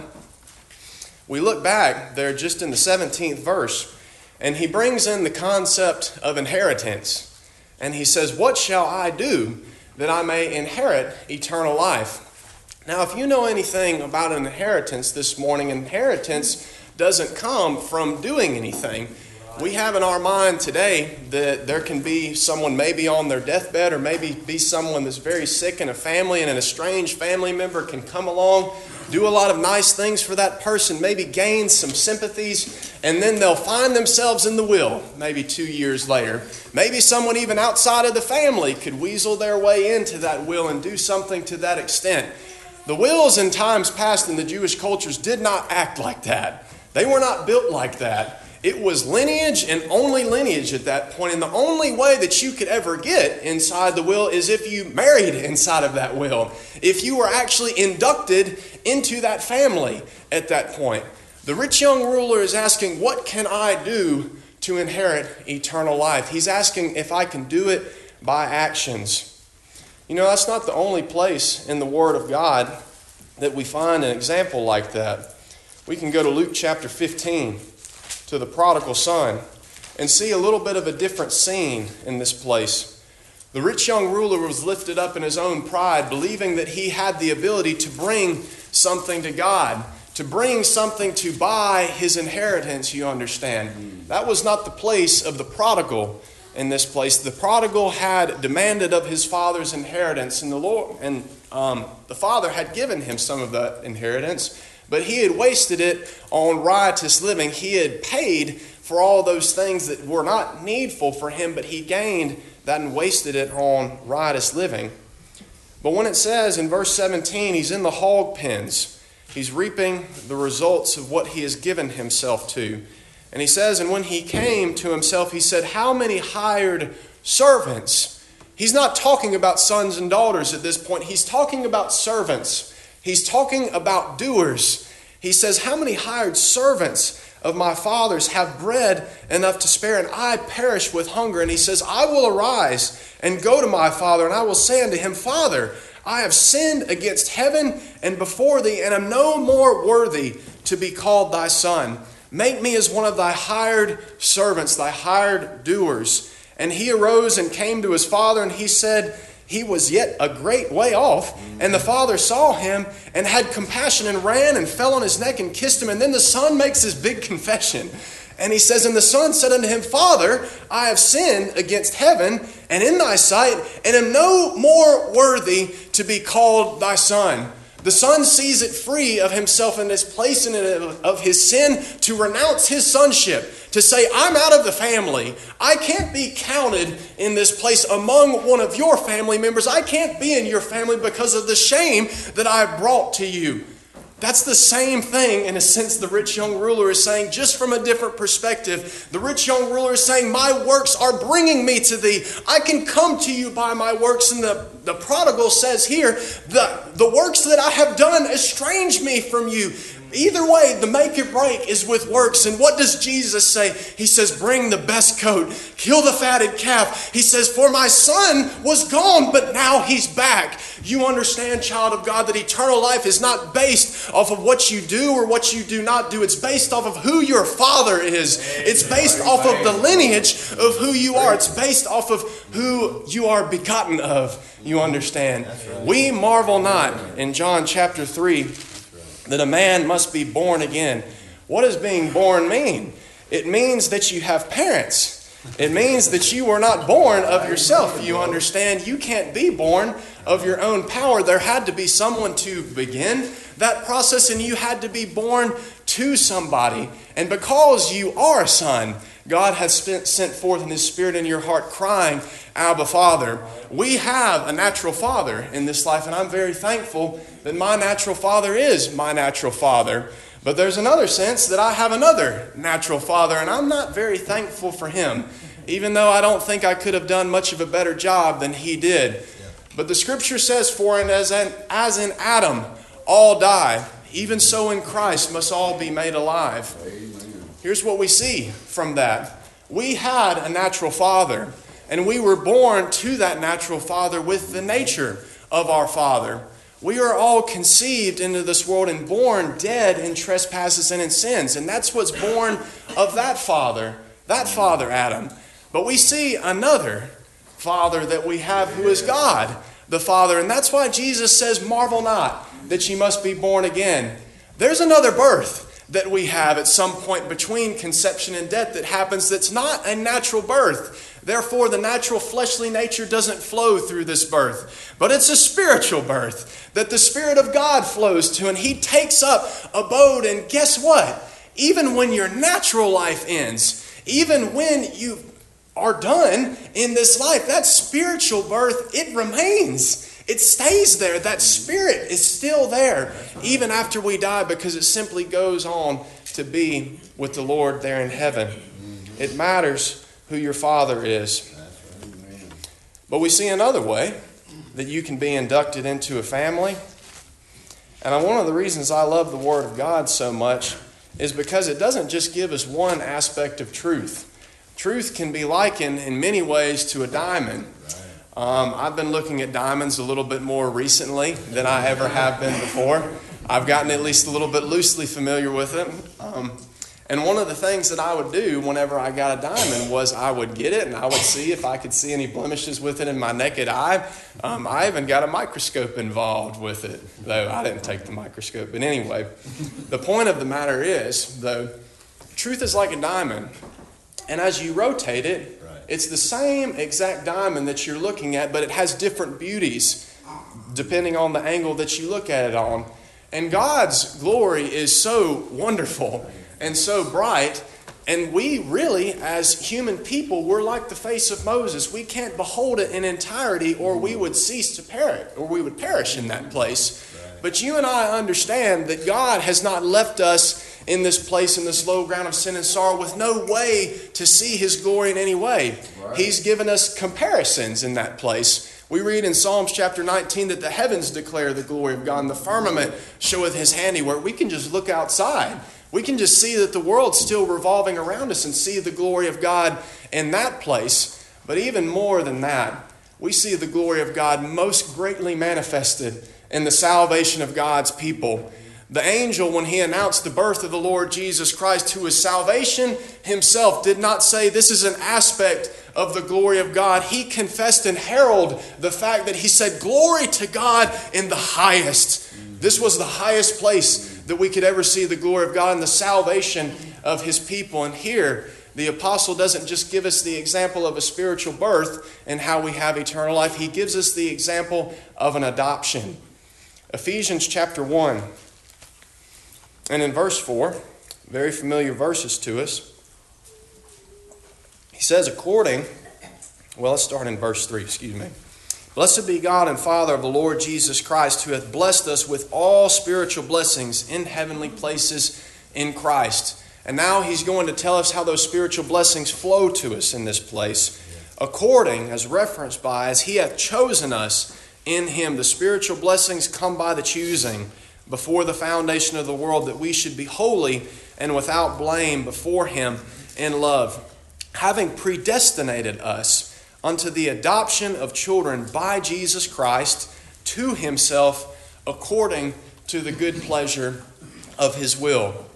We look back there just in the seventeenth verse, and he brings in the concept of inheritance. And he says, "What shall I do that I may inherit eternal life?" Now, if you know anything about an inheritance this morning, inheritance doesn't come from doing anything. We have in our mind today that there can be someone maybe on their deathbed, or maybe be someone that's very sick in a family, and an estranged family member can come along, do a lot of nice things for that person, maybe gain some sympathies, and then they'll find themselves in the will maybe two years later. Maybe someone even outside of the family could weasel their way into that will and do something to that extent. The wills in times past in the Jewish cultures did not act like that. They were not built like that. It was lineage and only lineage at that point. And the only way that you could ever get inside the will is if you married inside of that will. If you were actually inducted into that family at that point. The rich young ruler is asking, what can I do to inherit eternal life? He's asking if I can do it by actions. You know, that's not the only place in the Word of God that we find an example like that. We can go to Luke chapter fifteen, to the prodigal son, and see a little bit of a different scene in this place. The rich young ruler was lifted up in his own pride, believing that he had the ability to bring something to God, to bring something to buy his inheritance, you understand. That was not the place of the prodigal in this place. The prodigal had demanded of his father's inheritance, and the Lord and um, the father had given him some of that inheritance. But he had wasted it on riotous living. He had paid for all those things that were not needful for him, but he gained that and wasted it on riotous living. But when it says in verse seventeen, he's in the hog pens, he's reaping the results of what he has given himself to. And he says, and when he came to himself, he said, "How many hired servants?" He's not talking about sons and daughters at this point. He's talking about servants. He's talking about doers. He says, how many hired servants of my father's have bread enough to spare, and I perish with hunger? And he says, I will arise and go to my father, and I will say unto him, Father, I have sinned against heaven and before thee, and am no more worthy to be called thy son. Make me as one of thy hired servants, thy hired doers. And he arose and came to his father, and he said, he was yet a great way off. And the father saw him and had compassion and ran and fell on his neck and kissed him. And then the son makes his big confession. And he says, and the son said unto him, Father, I have sinned against heaven and in thy sight, and am no more worthy to be called thy son. The son sees it free of himself and is placing it of his sin to renounce his sonship, to say, I'm out of the family. I can't be counted in this place among one of your family members. I can't be in your family because of the shame that I brought to you. That's the same thing, in a sense, the rich young ruler is saying, just from a different perspective. The rich young ruler is saying, my works are bringing me to thee. I can come to you by my works. And the, the prodigal says here, the, the works that I have done estrange me from you. Either way, the make or break is with works. And what does Jesus say? He says, bring the best coat, kill the fatted calf. He says, for my son was gone, but now he's back. You understand, child of God, that eternal life is not based off of what you do or what you do not do. It's based off of who your father is. It's based off of the lineage of who you are. It's based off of who you are begotten of. You understand? We marvel not in John chapter three that a man must be born again. What does being born mean? It means that you have parents. It means that you were not born of yourself. You understand? You can't be born of your own power. There had to be someone to begin that process, and you had to be born to somebody. And because you are a son, God has spent, sent forth in His Spirit in your heart crying, Abba, Father. We have a natural father in this life, and I'm very thankful that my natural father is my natural father. But there's another sense that I have another natural father, and I'm not very thankful for him, even though I don't think I could have done much of a better job than he did. But the Scripture says, for and as in, as in Adam all die, even so in Christ must all be made alive. Here's what we see from that. We had a natural father, and we were born to that natural father with the nature of our father. We are all conceived into this world and born dead in trespasses and in sins. And that's what's born of that father, that father Adam. But we see another father that we have who is God, the Father. And that's why Jesus says, marvel not that ye must be born again. There's another birth that we have at some point between conception and death that happens that's not a natural birth. Therefore, the natural fleshly nature doesn't flow through this birth. But it's a spiritual birth that the Spirit of God flows to, and He takes up abode. And guess what? Even when your natural life ends, even when you are done in this life, that spiritual birth, it remains. It stays there. That spirit is still there even after we die, because it simply goes on to be with the Lord there in heaven. It matters who your father is. But we see another way that you can be inducted into a family. And one of the reasons I love the Word of God so much is because it doesn't just give us one aspect of truth. Truth can be likened in many ways to a diamond. Um, I've been looking at diamonds a little bit more recently than I ever have been before. I've gotten at least a little bit loosely familiar with them. Um, and one of the things that I would do whenever I got a diamond was I would get it and I would see if I could see any blemishes with it in my naked eye. Um, I even got a microscope involved with it, though I didn't take the microscope. But anyway, the point of the matter is, though, truth is like a diamond. And as you rotate it, it's the same exact diamond that you're looking at, but it has different beauties depending on the angle that you look at it on. And God's glory is so wonderful and so bright. And we really, as human people, we're like the face of Moses. We can't behold it in entirety, or we would cease to perish, or we would perish in that place. But you and I understand that God has not left us in this place, in this low ground of sin and sorrow, with no way to see His glory in any way. Right. He's given us comparisons in that place. We read in Psalms chapter nineteen that the heavens declare the glory of God, and the firmament showeth his handiwork. We can just look outside. We can just see that the world's still revolving around us and see the glory of God in that place. But even more than that, we see the glory of God most greatly manifested in the salvation of God's people. The angel, when he announced the birth of the Lord Jesus Christ, who is salvation himself, did not say this is an aspect of the glory of God. He confessed and heralded the fact that he said, glory to God in the highest. This was the highest place that we could ever see the glory of God and the salvation of his people. And here, the apostle doesn't just give us the example of a spiritual birth and how we have eternal life. He gives us the example of an adoption. Ephesians chapter one. And in verse four, very familiar verses to us, he says, according, well, let's start in verse three, excuse me. Blessed be God and Father of the Lord Jesus Christ, who hath blessed us with all spiritual blessings in heavenly places in Christ. And now he's going to tell us how those spiritual blessings flow to us in this place. According, as referenced by, as he hath chosen us in him. The spiritual blessings come by the choosing before the foundation of the world, that we should be holy and without blame before him in love, having predestinated us unto the adoption of children by Jesus Christ to himself, according to the good pleasure of his will.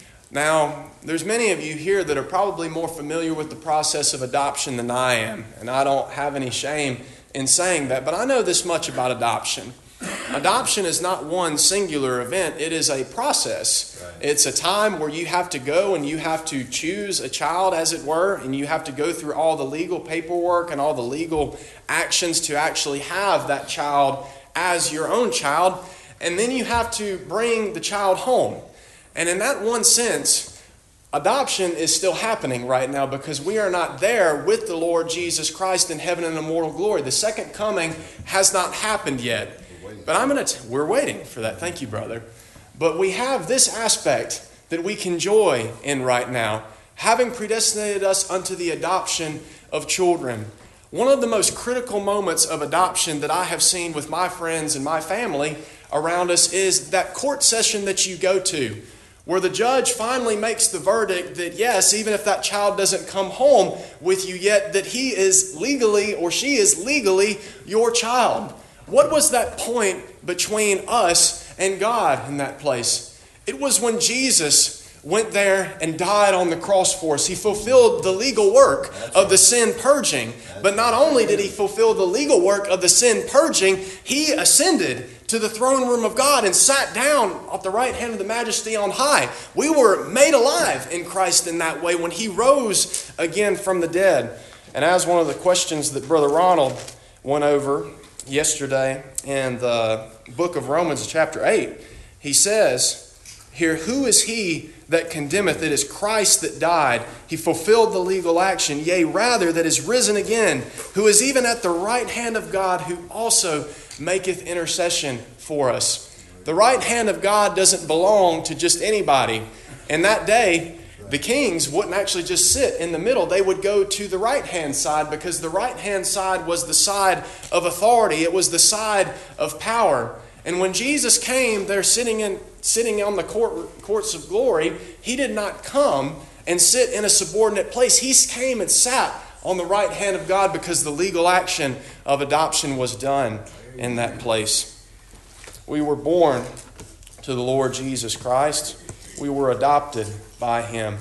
Now, there's many of you here that are probably more familiar with the process of adoption than I am, and I don't have any shame in saying that, but I know this much about adoption. Adoption is not one singular event. It is a process. Right. It's a time where you have to go and you have to choose a child, as it were, and you have to go through all the legal paperwork and all the legal actions to actually have that child as your own child. And then you have to bring the child home. And in that one sense, adoption is still happening right now, because we are not there with the Lord Jesus Christ in heaven in immortal glory. The second coming has not happened yet. But I'm going to, we're waiting for that. Thank you, brother. But we have this aspect that we can joy in right now, having predestinated us unto the adoption of children. One of the most critical moments of adoption that I have seen with my friends and my family around us is that court session that you go to, where the judge finally makes the verdict that yes, even if that child doesn't come home with you yet, that he is legally or she is legally your child. What was that point between us and God in that place? It was when Jesus went there and died on the cross for us. He fulfilled the legal work of the sin purging. But not only did he fulfill the legal work of the sin purging, he ascended to the throne room of God and sat down at the right hand of the Majesty on high. We were made alive in Christ in that way when he rose again from the dead. And as one of the questions that Brother Ronald went over yesterday in the book of Romans chapter eight, he says here, who is he that condemneth? It is Christ that died. He fulfilled the legal action, yea, rather, that is risen again, who is even at the right hand of God, who also maketh intercession for us. The right hand of God doesn't belong to just anybody. In that day, the kings wouldn't actually just sit in the middle. They would go to the right-hand side, because the right-hand side was the side of authority. It was the side of power. And when Jesus came there sitting in sitting on the court, courts of glory, he did not come and sit in a subordinate place. He came and sat on the right hand of God, because the legal action of adoption was done in that place. We were born to the Lord Jesus Christ. We were adopted by him.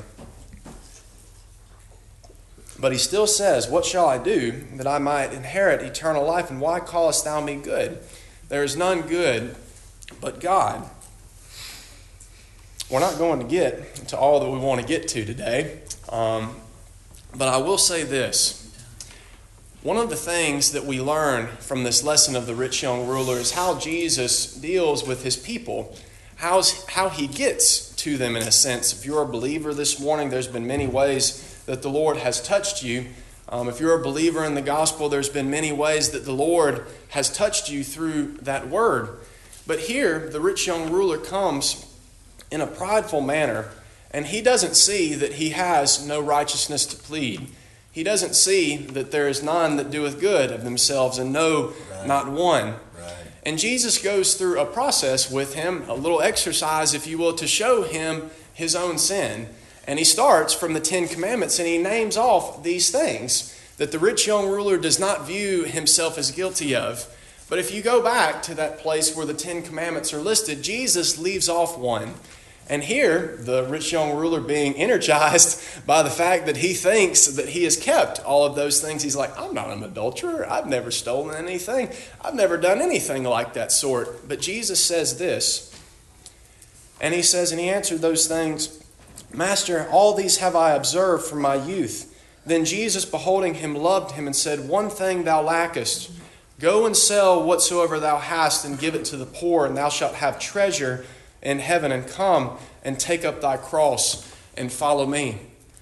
But he still says, what shall I do that I might inherit eternal life? And why callest thou me good? There is none good but God. We're not going to get to all that we want to get to today. Um, but I will say this. One of the things that we learn from this lesson of the rich young ruler is how Jesus deals with his people. How's, how he gets to them in a sense. If you're a believer this morning, there's been many ways that the Lord has touched you. Um, if you're a believer in the gospel, there's been many ways that the Lord has touched you through that word. But here, the rich young ruler comes in a prideful manner, and he doesn't see that he has no righteousness to plead. He doesn't see that there is none that doeth good of themselves, and no, Right. not one. Right. And Jesus goes through a process with him, a little exercise, if you will, to show him his own sin. And he starts from the Ten Commandments, and he names off these things that the rich young ruler does not view himself as guilty of. But if you go back to that place where the Ten Commandments are listed, Jesus leaves off one. And here, the rich young ruler being energized by the fact that he thinks that he has kept all of those things. He's like, I'm not an adulterer. I've never stolen anything. I've never done anything like that sort. But Jesus says this. And he says, and he answered those things, Master, all these have I observed from my youth. Then Jesus, beholding him, loved him and said, One thing thou lackest. Go and sell whatsoever thou hast and give it to the poor, and thou shalt have treasure in heaven, and come and take up thy cross and follow me.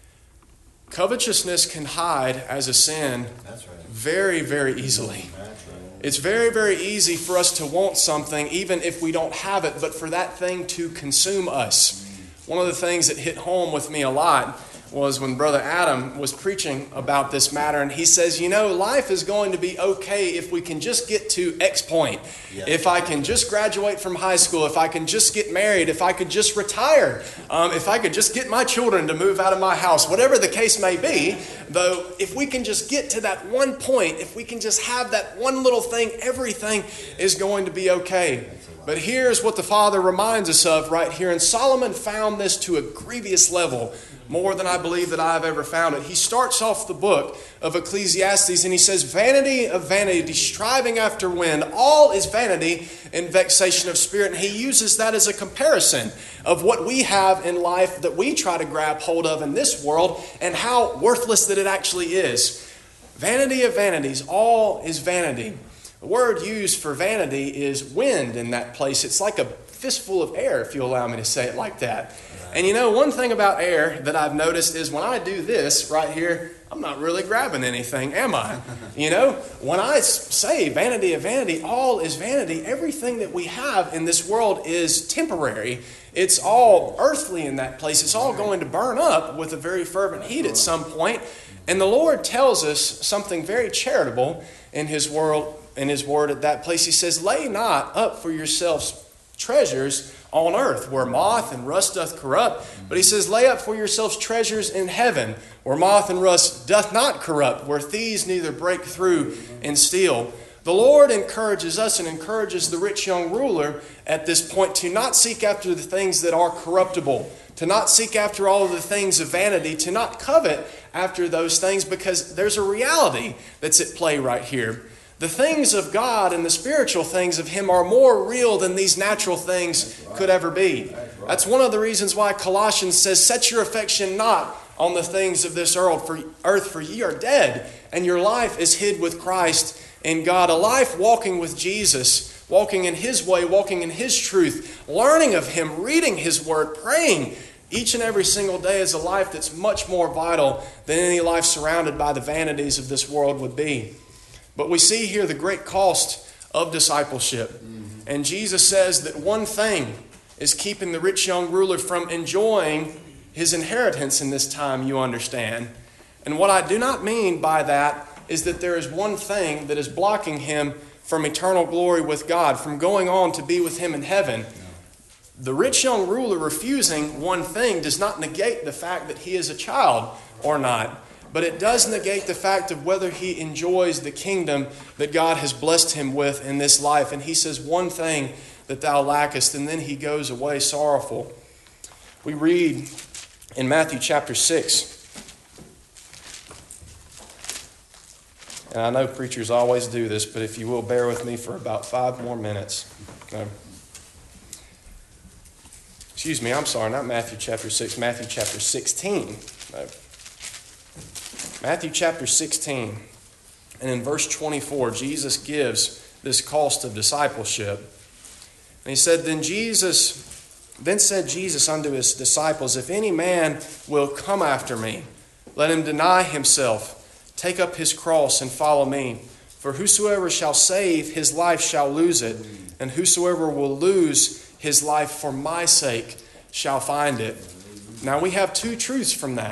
Covetousness can hide as a sin That's right. very, very easily. That's right. It's very, very easy for us to want something even if we don't have it, but for that thing to consume us. One of the things that hit home with me a lot was when Brother Adam was preaching about this matter, and he says, you know, life is going to be okay if we can just get to X point. Yeah. If I can just graduate from high school, if I can just get married, if I could just retire, um, if I could just get my children to move out of my house, whatever the case may be, though, if we can just get to that one point, if we can just have that one little thing, everything is going to be okay. But here's what the Father reminds us of right here. And Solomon found this to a grievous level, more than I believe that I have ever found it. He starts off the book of Ecclesiastes and he says, Vanity of vanity, striving after wind, all is vanity and vexation of spirit. And he uses that as a comparison of what we have in life that we try to grab hold of in this world and how worthless that it actually is. Vanity of vanities, all is vanity. The word used for vanity is wind in that place. It's like a fistful of air, if you allow me to say it like that. And you know, one thing about air that I've noticed is when I do this right here, I'm not really grabbing anything, am I? You know, when I say vanity of vanity, all is vanity, everything that we have in this world is temporary. It's all earthly in that place. It's all going to burn up with a very fervent heat at some point. And the Lord tells us something very charitable in His world, in His word at that place. He says, lay not up for yourselves treasures on earth, where moth and rust doth corrupt. But he says, lay up for yourselves treasures in heaven, where moth and rust doth not corrupt, where thieves neither break through and steal. The Lord encourages us and encourages the rich young ruler at this point to not seek after the things that are corruptible, to not seek after all of the things of vanity, to not covet after those things, because there's a reality that's at play right here. The things of God and the spiritual things of Him are more real than these natural things could ever be. That's one of the reasons why Colossians says, set your affection not on the things of this earth, for, earth, for ye are dead, and your life is hid with Christ in God. A life walking with Jesus, walking in His way, walking in His truth, learning of Him, reading His Word, praying each and every single day is a life that's much more vital than any life surrounded by the vanities of this world would be. But we see here the great cost of discipleship. Mm-hmm. And Jesus says that one thing is keeping the rich young ruler from enjoying his inheritance in this time, you understand. And what I do not mean by that is that there is one thing that is blocking him from eternal glory with God, from going on to be with Him in heaven. No. The rich young ruler refusing one thing does not negate the fact that he is a child or not. But it does negate the fact of whether he enjoys the kingdom that God has blessed him with in this life. And he says, one thing that thou lackest, and then he goes away sorrowful. We read in Matthew chapter six. And I know preachers always do this, but if you will bear with me for about five more minutes. No. Excuse me, I'm sorry, not Matthew chapter six, Matthew chapter sixteen. No. Matthew chapter sixteen, and in verse twenty-four, Jesus gives this cost of discipleship. And he said, Then Jesus, then said Jesus unto His disciples, If any man will come after me, let him deny himself, take up his cross, and follow me. For whosoever shall save his life shall lose it, and whosoever will lose his life for my sake shall find it. Now we have two truths from that.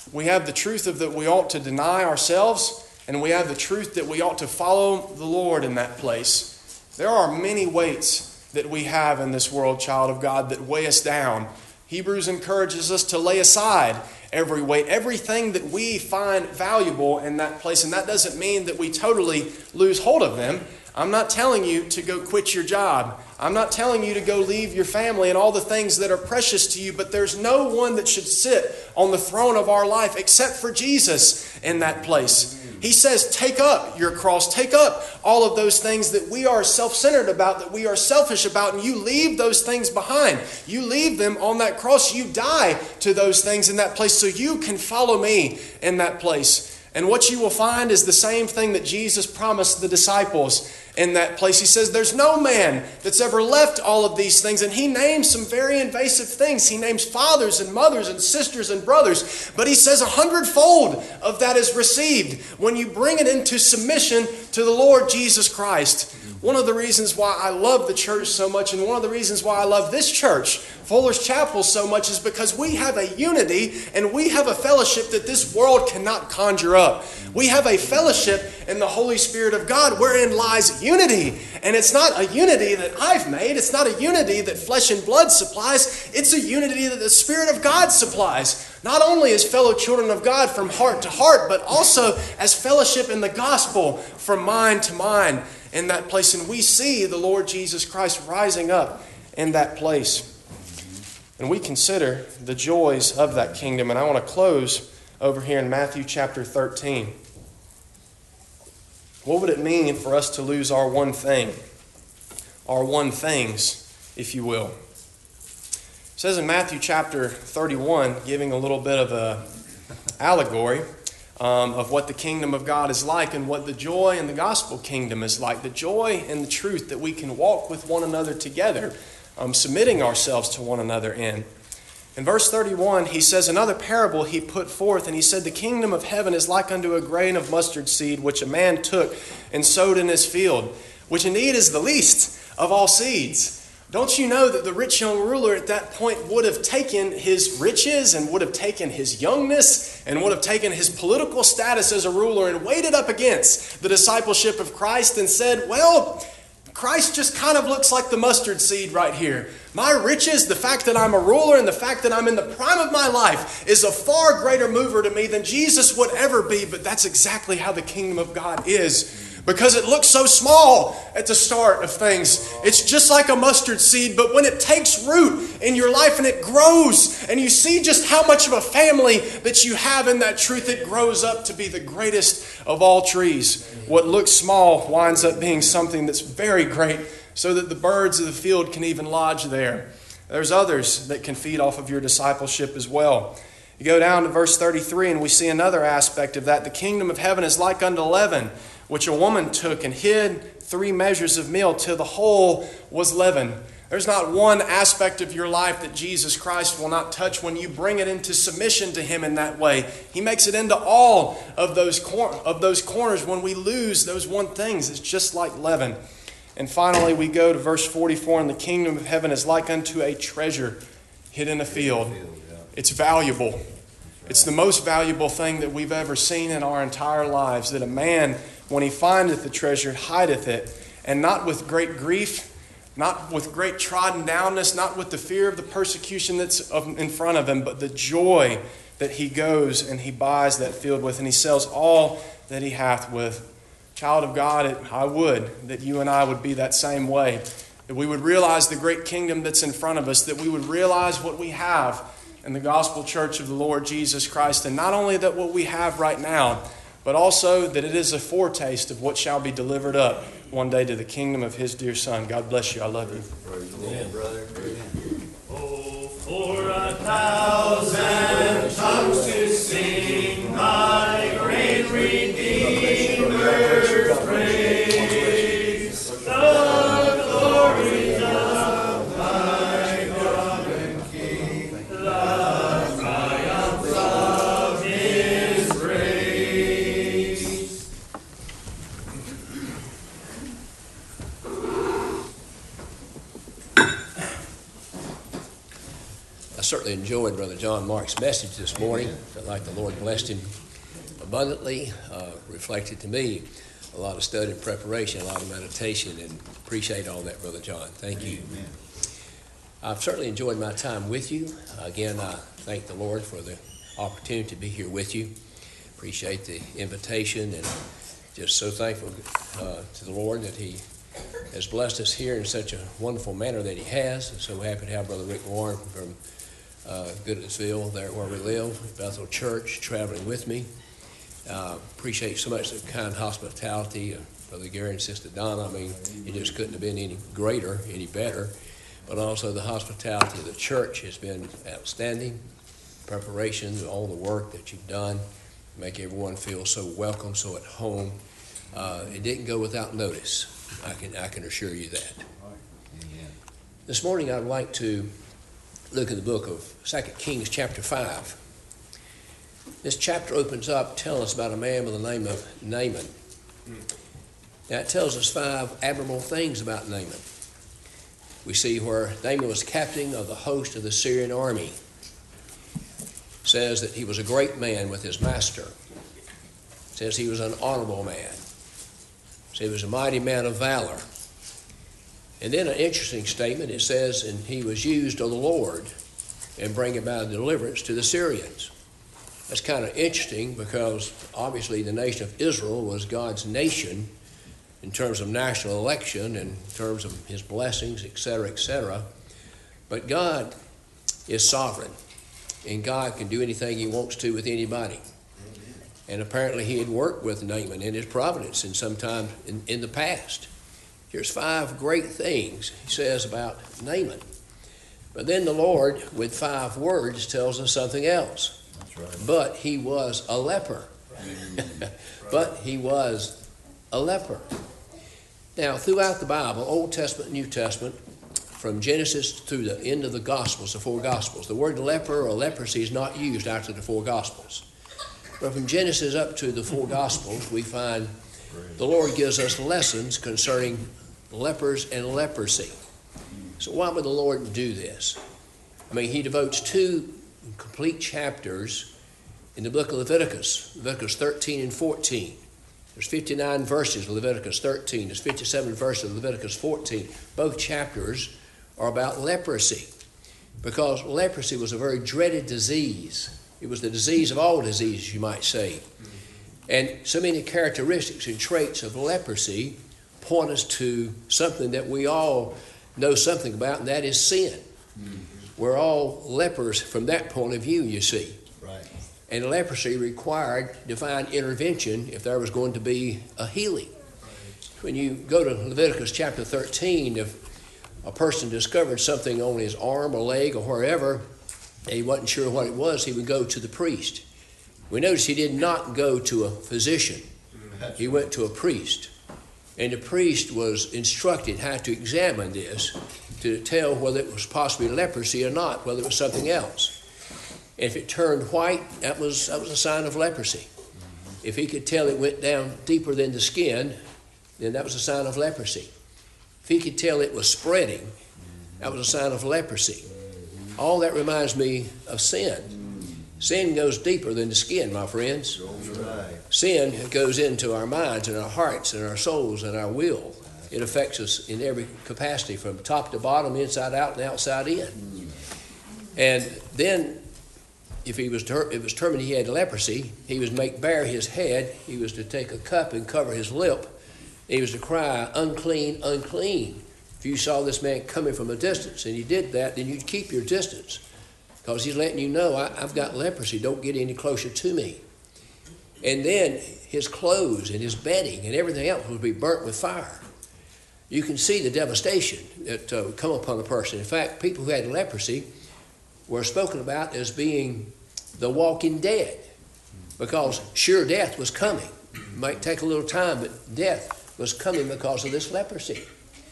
We have the truth of that we ought to deny ourselves, and we have the truth that we ought to follow the Lord in that place. There are many weights that we have in this world, child of God, that weigh us down. Hebrews encourages us to lay aside every weight, everything that we find valuable in that place. And that doesn't mean that we totally lose hold of them. I'm not telling you to go quit your job. I'm not telling you to go leave your family and all the things that are precious to you, but there's no one that should sit on the throne of our life except for Jesus in that place. He says, take up your cross, take up all of those things that we are self-centered about, that we are selfish about, and you leave those things behind. You leave them on that cross. You die to those things in that place so you can follow me in that place. And what you will find is the same thing that Jesus promised the disciples in that place. He says, there's no man that's ever left all of these things. And he names some very invasive things. He names fathers and mothers and sisters and brothers. But he says a hundredfold of that is received when you bring it into submission to the Lord Jesus Christ. One of the reasons why I love the church so much, and one of the reasons why I love this church, Fuller's Chapel, so much, is because we have a unity and we have a fellowship that this world cannot conjure up. We have a fellowship in the Holy Spirit of God wherein lies unity. And it's not a unity that I've made. It's not a unity that flesh and blood supplies. It's a unity that the Spirit of God supplies. Not only as fellow children of God from heart to heart, but also as fellowship in the gospel from mind to mind in that place. And we see the Lord Jesus Christ rising up in that place. And we consider the joys of that kingdom. And I want to close over here in Matthew chapter thirteen. What would it mean for us to lose our one thing? Our one things, if you will. It says in Matthew chapter thirty-one, giving a little bit of a allegory um, of what the kingdom of God is like and what the joy in the gospel kingdom is like. The joy and the truth that we can walk with one another together, um, submitting ourselves to one another in. In verse thirty-one, he says, another parable he put forth, and he said, the kingdom of heaven is like unto a grain of mustard seed, which a man took and sowed in his field, which indeed is the least of all seeds. Don't you know that the rich young ruler at that point would have taken his riches and would have taken his youngness and would have taken his political status as a ruler and weighed it up against the discipleship of Christ and said, well, Christ just kind of looks like the mustard seed right here. My riches, the fact that I'm a ruler and the fact that I'm in the prime of my life is a far greater mover to me than Jesus would ever be. But that's exactly how the kingdom of God is. Because it looks so small at the start of things. It's just like a mustard seed, but when it takes root in your life and it grows, and you see just how much of a family that you have in that truth, it grows up to be the greatest of all trees. What looks small winds up being something that's very great, so that the birds of the field can even lodge there. There's others that can feed off of your discipleship as well. You go down to verse thirty-three, and we see another aspect of that. The kingdom of heaven is like unto leaven, which a woman took and hid three measures of meal till the whole was leavened. There's not one aspect of your life that Jesus Christ will not touch when you bring it into submission to Him in that way. He makes it into all of those cor- of those corners. When we lose those one things, it's just like leaven. And finally, we go to verse forty-four, and the kingdom of heaven is like unto a treasure hid in a field. It's valuable. It's the most valuable thing that we've ever seen in our entire lives, that a man, when he findeth the treasure, hideth it, and not with great grief, not with great trodden downness, not with the fear of the persecution that's in front of him, but the joy that he goes and he buys that field with, and he sells all that he hath with. Child of God, it, I would that you and I would be that same way, that we would realize the great kingdom that's in front of us, that we would realize what we have in the gospel church of the Lord Jesus Christ, and not only that what we have right now, but also that it is a foretaste of what shall be delivered up one day to the kingdom of His dear Son. God bless you. I love you. Praise the Lord, brother. Amen. Oh, for a thousand tongues to sing my great Redeemer's praise, the glories of my God and King, the triumphs of His grace. I certainly enjoyed Brother John Mark's message this morning. Felt like the Lord blessed him abundantly, uh, reflected to me a lot of study and preparation, a lot of meditation, and appreciate all that, Brother John. Thank you. Amen. I've certainly enjoyed my time with you. Again, I thank the Lord for the opportunity to be here with you. Appreciate the invitation, and just so thankful uh, to the Lord that He has blessed us here in such a wonderful manner that He has. I'm so happy to have Brother Rick Warren from uh, Goodlettsville, there where we live, Bethel Church, traveling with me. Uh, appreciate so much the kind hospitality of Brother Gary and Sister Donna. I mean, it just couldn't have been any greater, any better. But also the hospitality of the church has been outstanding. Preparations, all the work that you've done, make everyone feel so welcome, so at home. Uh, it didn't go without notice. I can I can assure you that. This morning I'd like to look at the book of Second Kings chapter five. This chapter opens up telling us about a man by the name of Naaman. Now it tells us five admirable things about Naaman. We see where Naaman was captain of the host of the Syrian army. It says that he was a great man with his master. It says he was an honorable man. It says he was a mighty man of valor. And then an interesting statement, it says, and he was used of the Lord and bring about deliverance to the Syrians. That's kind of interesting because obviously the nation of Israel was God's nation in terms of national election, in terms of his blessings, et cetera, et cetera. But God is sovereign, and God can do anything he wants to with anybody. And apparently he had worked with Naaman in his providence in some time in, in the past. Here's five great things he says about Naaman. But then the Lord, with five words, tells us something else. That's right. But he was a leper. But he was a leper. Now, throughout the Bible, Old Testament, New Testament, from Genesis through the end of the Gospels, the four Gospels, the word leper or leprosy is not used after the four Gospels. But from Genesis up to the four Gospels, we find the Lord gives us lessons concerning lepers and leprosy. So why would the Lord do this? I mean, he devotes two complete chapters in the book of Leviticus, Leviticus thirteen and fourteen. There's fifty-nine verses of Leviticus thirteen. There's fifty-seven verses of Leviticus fourteen. Both chapters are about leprosy because leprosy was a very dreaded disease. It was the disease of all diseases, you might say. And so many characteristics and traits of leprosy point us to something that we all know something about, and that is sin. Mm-hmm. We're all lepers from that point of view, you see. Right. And leprosy required divine intervention if there was going to be a healing. When you go to Leviticus chapter thirteen, if a person discovered something on his arm or leg or wherever, and he wasn't sure what it was, he would go to the priest. We notice he did not go to a physician. He went to a priest. And the priest was instructed how to examine this to tell whether it was possibly leprosy or not, whether it was something else. And if it turned white, that was, that was a sign of leprosy. If he could tell it went down deeper than the skin, then that was a sign of leprosy. If he could tell it was spreading, that was a sign of leprosy. All that reminds me of sin. Sin goes deeper than the skin, my friends. Right. Sin goes into our minds and our hearts and our souls and our will. It affects us in every capacity, from top to bottom, inside out and outside in. And then, if he was ter- it was determined he had leprosy, he was to make bare his head. He was to take a cup and cover his lip. He was to cry, "Unclean, unclean." If you saw this man coming from a distance and he did that, then you'd keep your distance, because he's letting you know, I, I've got leprosy. Don't get any closer to me. And then his clothes and his bedding and everything else would be burnt with fire. You can see the devastation that uh, would come upon a person. In fact, people who had leprosy were spoken about as being the walking dead, because sure death was coming. It might take a little time, but death was coming because of this leprosy.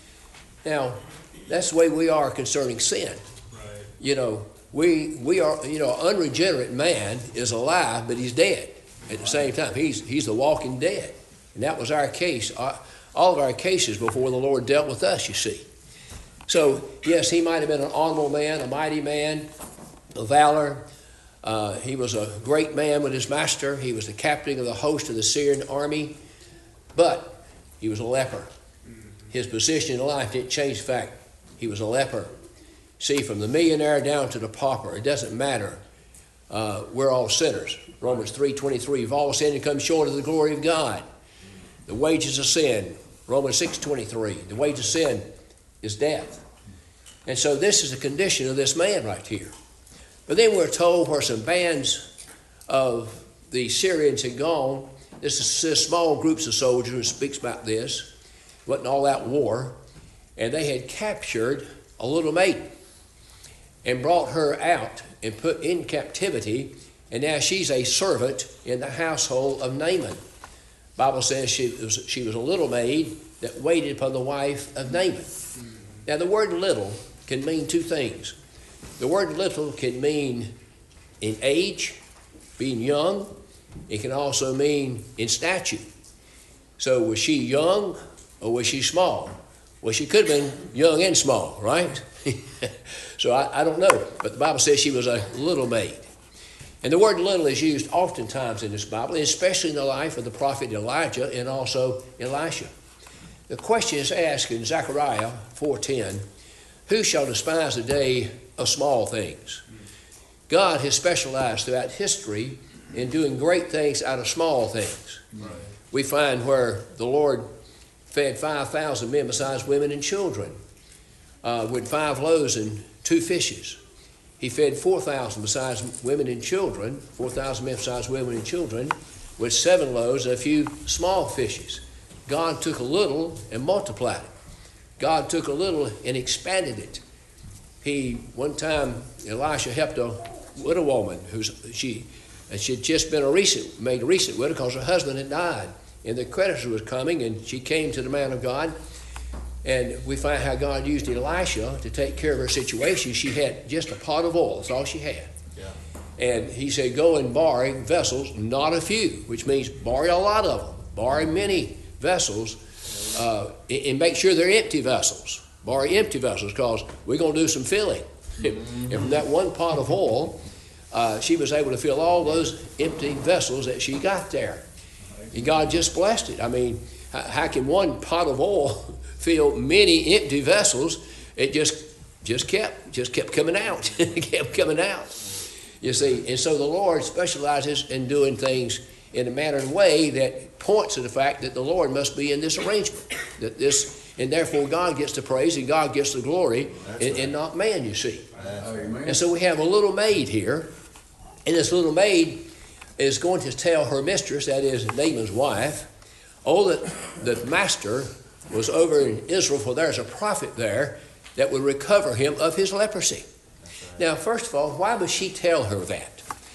Now, that's the way we are concerning sin. Right. You know, we we are, you know, unregenerate man is alive, but he's dead at the same time. He's he's the walking dead. And that was our case, all of our cases before the Lord dealt with us, you see. So, yes, he might have been an honorable man, a mighty man, of valor. Uh, he was a great man with his master. He was the captain of the host of the Syrian army, but he was a leper. His position in life didn't change the fact he was a leper. See, from the millionaire down to the pauper, it doesn't matter. Uh, we're all sinners. Romans three twenty-three, you've all sinned and come short of the glory of God. The wages of sin, Romans six twenty-three, the wages of sin is death. And so this is the condition of this man right here. But then we're told where some bands of the Syrians had gone. This is small groups of soldiers who speaks about this. It wasn't all out war. And they had captured a little maiden and brought her out and put in captivity. And now she's a servant in the household of Naaman. The Bible says she was, she was a little maid that waited upon the wife of Naaman. Now the word little can mean two things. The word little can mean in age, being young. It can also mean in stature. So was she young or was she small? Well, she could have been young and small, right? So I, I don't know. But the Bible says she was a little maid. And the word little is used oftentimes in this Bible, especially in the life of the prophet Elijah and also Elisha. The question is asked in Zechariah four ten, who shall despise the day of small things? God has specialized throughout history in doing great things out of small things. Right. We find where the Lord fed five thousand men besides women and children uh, with five loaves and two fishes. He fed four thousand besides women and children, four thousand men besides women and children, with seven loaves and a few small fishes. God took a little and multiplied it. God took a little and expanded it. He, one time, Elisha helped a widow woman who's she, and she had just been a recent, made a recent widow because her husband had died. And the creditors was coming, and she came to the man of God. And we find how God used Elisha to take care of her situation. She had just a pot of oil. That's all she had. Yeah. And he said, go and borrow vessels, not a few, which means borrow a lot of them. Borrow many vessels uh, and make sure they're empty vessels. Borrow empty vessels because we're going to do some filling. Mm-hmm. And from that one pot of oil, uh, she was able to fill all those empty vessels that she got there. And God just blessed it. I mean, how can one pot of oil fill many empty vessels? It just just kept just kept coming out. It kept coming out. You see, and so the Lord specializes in doing things in a manner and way that points to the fact that the Lord must be in this arrangement. That this, and therefore God gets the praise and God gets the glory, and, right. and not man. You see, Amen. And so we have a little maid here, and this little maid is going to tell her mistress, that is Naaman's wife, oh, that the master was over in Israel, for there's a prophet there that would recover him of his leprosy. Right. Now, first of all, why would she tell her that?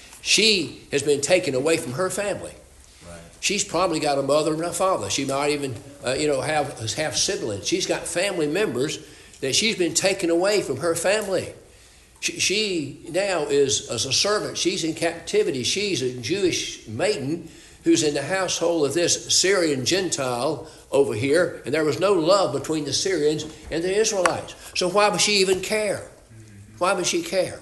She has been taken away from her family. Right. She's probably got a mother and a father. She might even, uh, you know, have have siblings. She's got family members that she's been taken away from her family. She, she now is as a servant. She's in captivity. She's a Jewish maiden who's in the household of this Syrian Gentile over here, and there was no love between the Syrians and the Israelites. So why would she even care? Why would she care?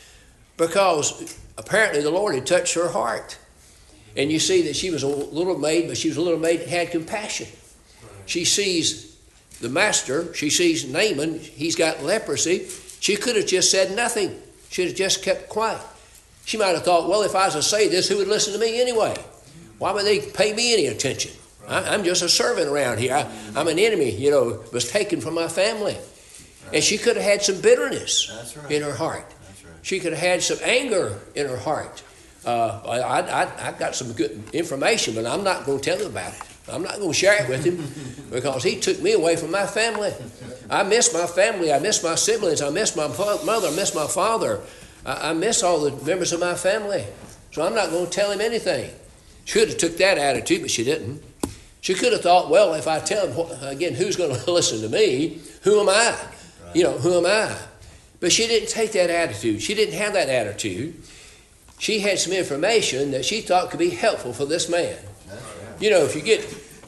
Because apparently the Lord had touched her heart. And you see that she was a little maid, but she was a little maid that had compassion. She sees the master, she sees Naaman, he's got leprosy. She could have just said nothing. She would have just kept quiet. She might have thought, well, if I was to say this, who would listen to me anyway? Why would they pay me any attention? I'm just a servant around here. I, I'm an enemy, you know, was taken from my family. And she could have had some bitterness That's right. in her heart. That's right. She could have had some anger in her heart. Uh, I, I, I've got some good information, but I'm not going to tell him about it. I'm not going to share it with him because he took me away from my family. I miss my family. I miss my siblings. I miss my mother. I miss my father. I, I miss all the members of my family. So I'm not going to tell him anything. She could have took that attitude, but she didn't. She could have thought, well, if I tell him, again, who's going to listen to me? Who am I? Right. You know, who am I? But she didn't take that attitude. She didn't have that attitude. She had some information that she thought could be helpful for this man. Right. You know, if you get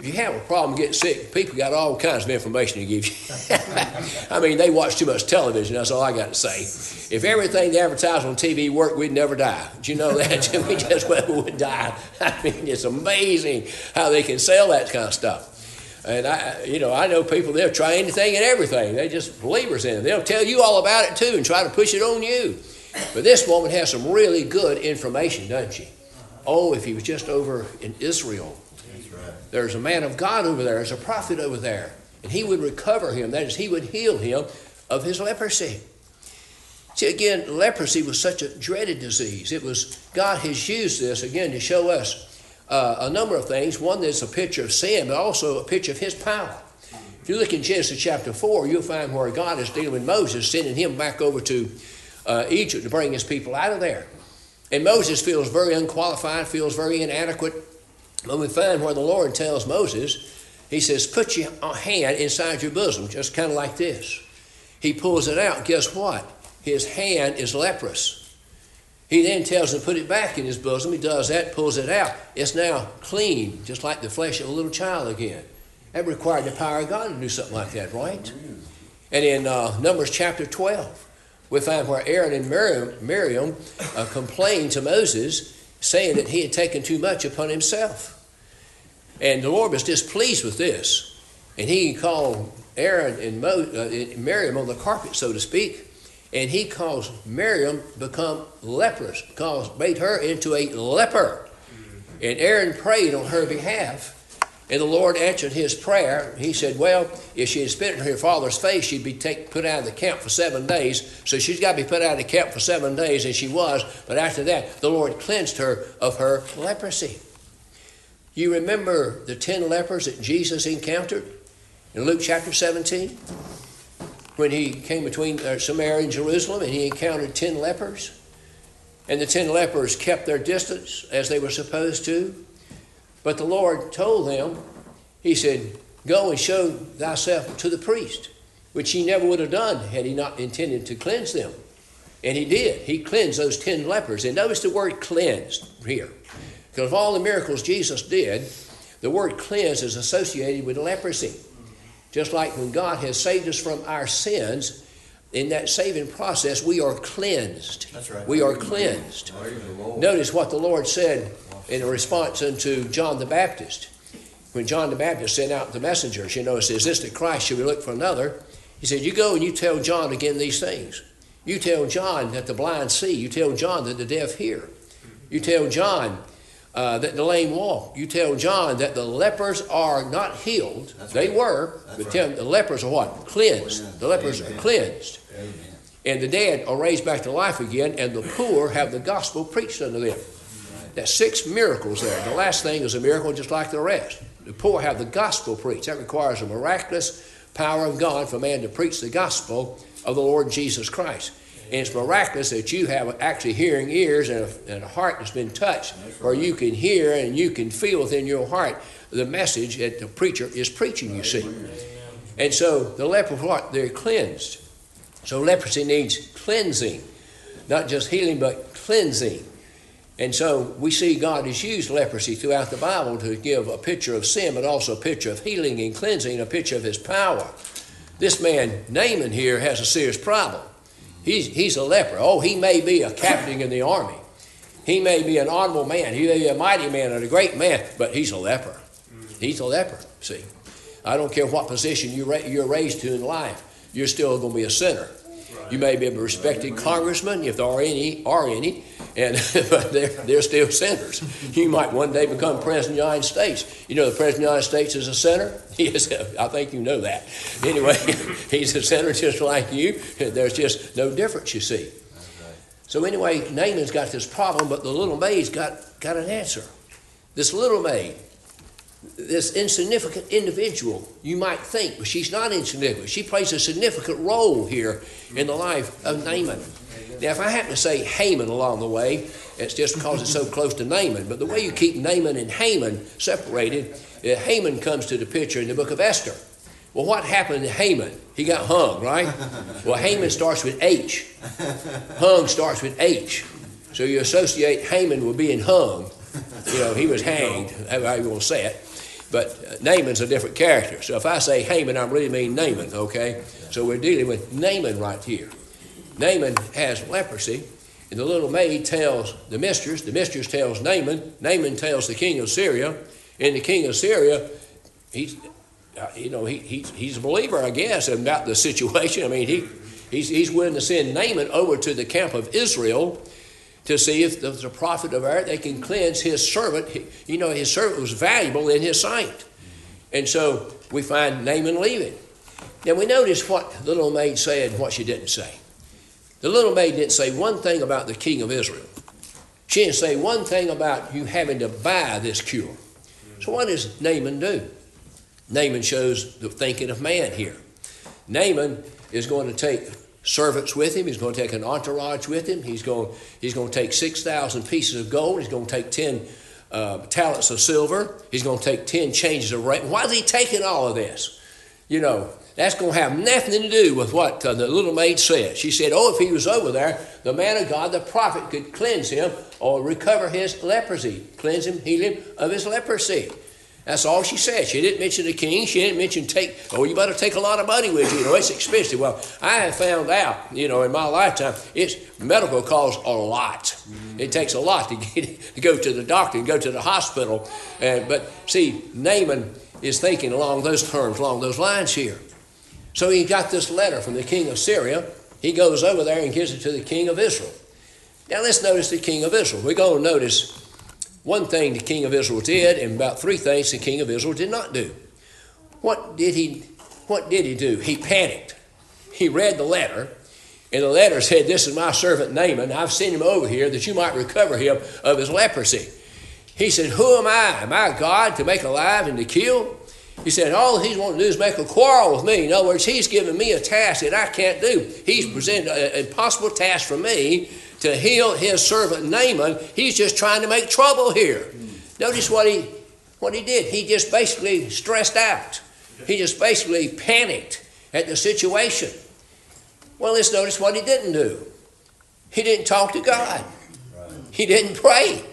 if you have a problem getting sick, people got all kinds of information to give you. I mean, they watch too much television. That's all I got to say. If everything they advertise on T V worked, we'd never die. Did you know that? We just well, would die. I mean, it's amazing how they can sell that kind of stuff. And I, you know, I know people, they'll try anything and everything. They're just believers in it. They'll tell you all about it too and try to push it on you. But this woman has some really good information, doesn't she? Oh, if he was just over in Israel. There's a man of God over there. There's a prophet over there. And he would recover him. That is, he would heal him of his leprosy. See, again, leprosy was such a dreaded disease. It was, God has used this, again, to show us uh, a number of things. One, that's a picture of sin, but also a picture of his power. If you look in Genesis chapter four, you'll find where God is dealing with Moses, sending him back over to uh, Egypt to bring his people out of there. And Moses feels very unqualified, feels very inadequate. But we find where the Lord tells Moses, he says, put your hand inside your bosom, just kind of like this. He pulls it out. Guess what? His hand is leprous. He then tells him to put it back in his bosom. He does that, pulls it out. It's now clean, just like the flesh of a little child again. That required the power of God to do something like that, right? And in uh, Numbers chapter twelve, we find where Aaron and Miriam, Miriam uh, complained to Moses, saying that he had taken too much upon himself. And the Lord was displeased with this. And he called Aaron and Mo, uh, Miriam on the carpet, so to speak. And he caused Miriam become leprous, caused, made her into a leper. And Aaron prayed on her behalf. And the Lord answered his prayer. He said, well, if she had spit in her father's face, she'd be take, put out of the camp for seven days. So she's got to be put out of the camp for seven days, and she was. But after that, the Lord cleansed her of her leprosy. You remember the ten lepers that Jesus encountered in Luke chapter seventeen? When he came between Samaria and Jerusalem, and he encountered ten lepers. And the ten lepers kept their distance as they were supposed to. But the Lord told them, he said, go and show thyself to the priest, which he never would have done had he not intended to cleanse them. And he did. He cleansed those ten lepers. And notice the word cleansed here. Because of all the miracles Jesus did, the word cleanse is associated with leprosy. Just like when God has saved us from our sins, in that saving process, we are cleansed. That's right. We are cleansed. Notice what the Lord said in a response unto John the Baptist. When John the Baptist sent out the messengers, you know, it says, is this the Christ? Should we look for another? He said, you go and you tell John again these things. You tell John that the blind see. You tell John that the deaf hear. You tell John uh, that the lame walk. You tell John that the lepers are not healed. That's they right. were, That's but right. tell them the lepers are what? Cleansed. Amen. The lepers Amen. Are cleansed. Amen. And the dead are raised back to life again, and the poor have the gospel preached unto them. That's six miracles there. The last thing is a miracle just like the rest. The poor have the gospel preached. That requires a miraculous power of God for man to preach the gospel of the Lord Jesus Christ. And it's miraculous that you have actually hearing ears and a, and a heart that's been touched, where you can hear and you can feel within your heart the message that the preacher is preaching, you see. And so the lepers, what? They're cleansed. So leprosy needs cleansing, not just healing, but cleansing. And so we see God has used leprosy throughout the Bible to give a picture of sin, but also a picture of healing and cleansing, a picture of his power. This man, Naaman here, has a serious problem. He's, he's a leper. Oh, he may be a captain in the army. He may be an honorable man. He may be a mighty man and a great man, but he's a leper. He's a leper, see. I don't care what position you ra- you're raised to in life. You're still going to be a sinner. You may be a respected congressman, if there are any, are any, and but they're, they're still sinners. You might one day become president of the United States. You know the president of the United States is a sinner? He is, I think you know that. Anyway, he's a sinner just like you. There's just no difference, you see. So anyway, Naaman's got this problem, but the little maid's got, got an answer. This little maid, this insignificant individual, you might think, but she's not insignificant. She plays a significant role here in the life of Naaman. Now, if I happen to say Haman along the way, it's just because it's so close to Naaman. But the way you keep Naaman and Haman separated, uh, Haman comes to the picture in the book of Esther. Well, what happened to Haman? He got hung, right? Well, Haman starts with H. Hung starts with H. So you associate Haman with being hung. You know, he was hanged, however you want to say it. But uh, Naaman's a different character. So if I say Haman, I really mean Naaman, okay? So we're dealing with Naaman right here. Naaman has leprosy, and the little maid tells the mistress, the mistress tells Naaman, Naaman tells the king of Syria, and the king of Syria, he's, uh, you know, he, he, he's a believer, I guess, about the situation. I mean, he, he's, he's willing to send Naaman over to the camp of Israel to see if there's a prophet of ours, they can cleanse his servant. He, you know, his servant was valuable in his sight. And so we find Naaman leaving. Now we notice what the little maid said and what she didn't say. The little maid didn't say one thing about the king of Israel. She didn't say one thing about you having to buy this cure. So what does Naaman do? Naaman shows the thinking of man here. Naaman is going to take servants with him. He's going to take an entourage with him. He's going, he's going to take six thousand pieces of gold. He's going to take ten uh, talents of silver. He's going to take ten changes of raiment. Why is he taking all of this? You know, that's going to have nothing to do with what uh, the little maid said. She said, oh, if he was over there, the man of God, the prophet, could cleanse him or recover his leprosy. Cleanse him, heal him of his leprosy. That's all she said. She didn't mention the king. She didn't mention take, oh, you better take a lot of money with you. You know, it's expensive. Well, I have found out, you know, in my lifetime, it's medical costs a lot. Mm-hmm. It takes a lot to get to go to the doctor and go to the hospital. Uh, but see, Naaman is thinking along those terms, along those lines here. So he got this letter from the king of Syria. He goes over there and gives it to the king of Israel. Now let's notice the king of Israel. We're going to notice one thing the king of Israel did, and about three things the king of Israel did not do. What did he, what did he do? He panicked. He read the letter, and the letter said, this is my servant Naaman. I've sent him over here that you might recover him of his leprosy. He said, who am I? Am I God to make alive and to kill? He said, all he's wanting to do is make a quarrel with me. In other words, he's giving me a task that I can't do. He's presented an impossible task for me to heal his servant Naaman. He's just trying to make trouble here. Mm. Notice what he what he did. He just basically stressed out. He just basically panicked at the situation. Well, let's notice what he didn't do. He didn't talk to God. Right. He didn't pray.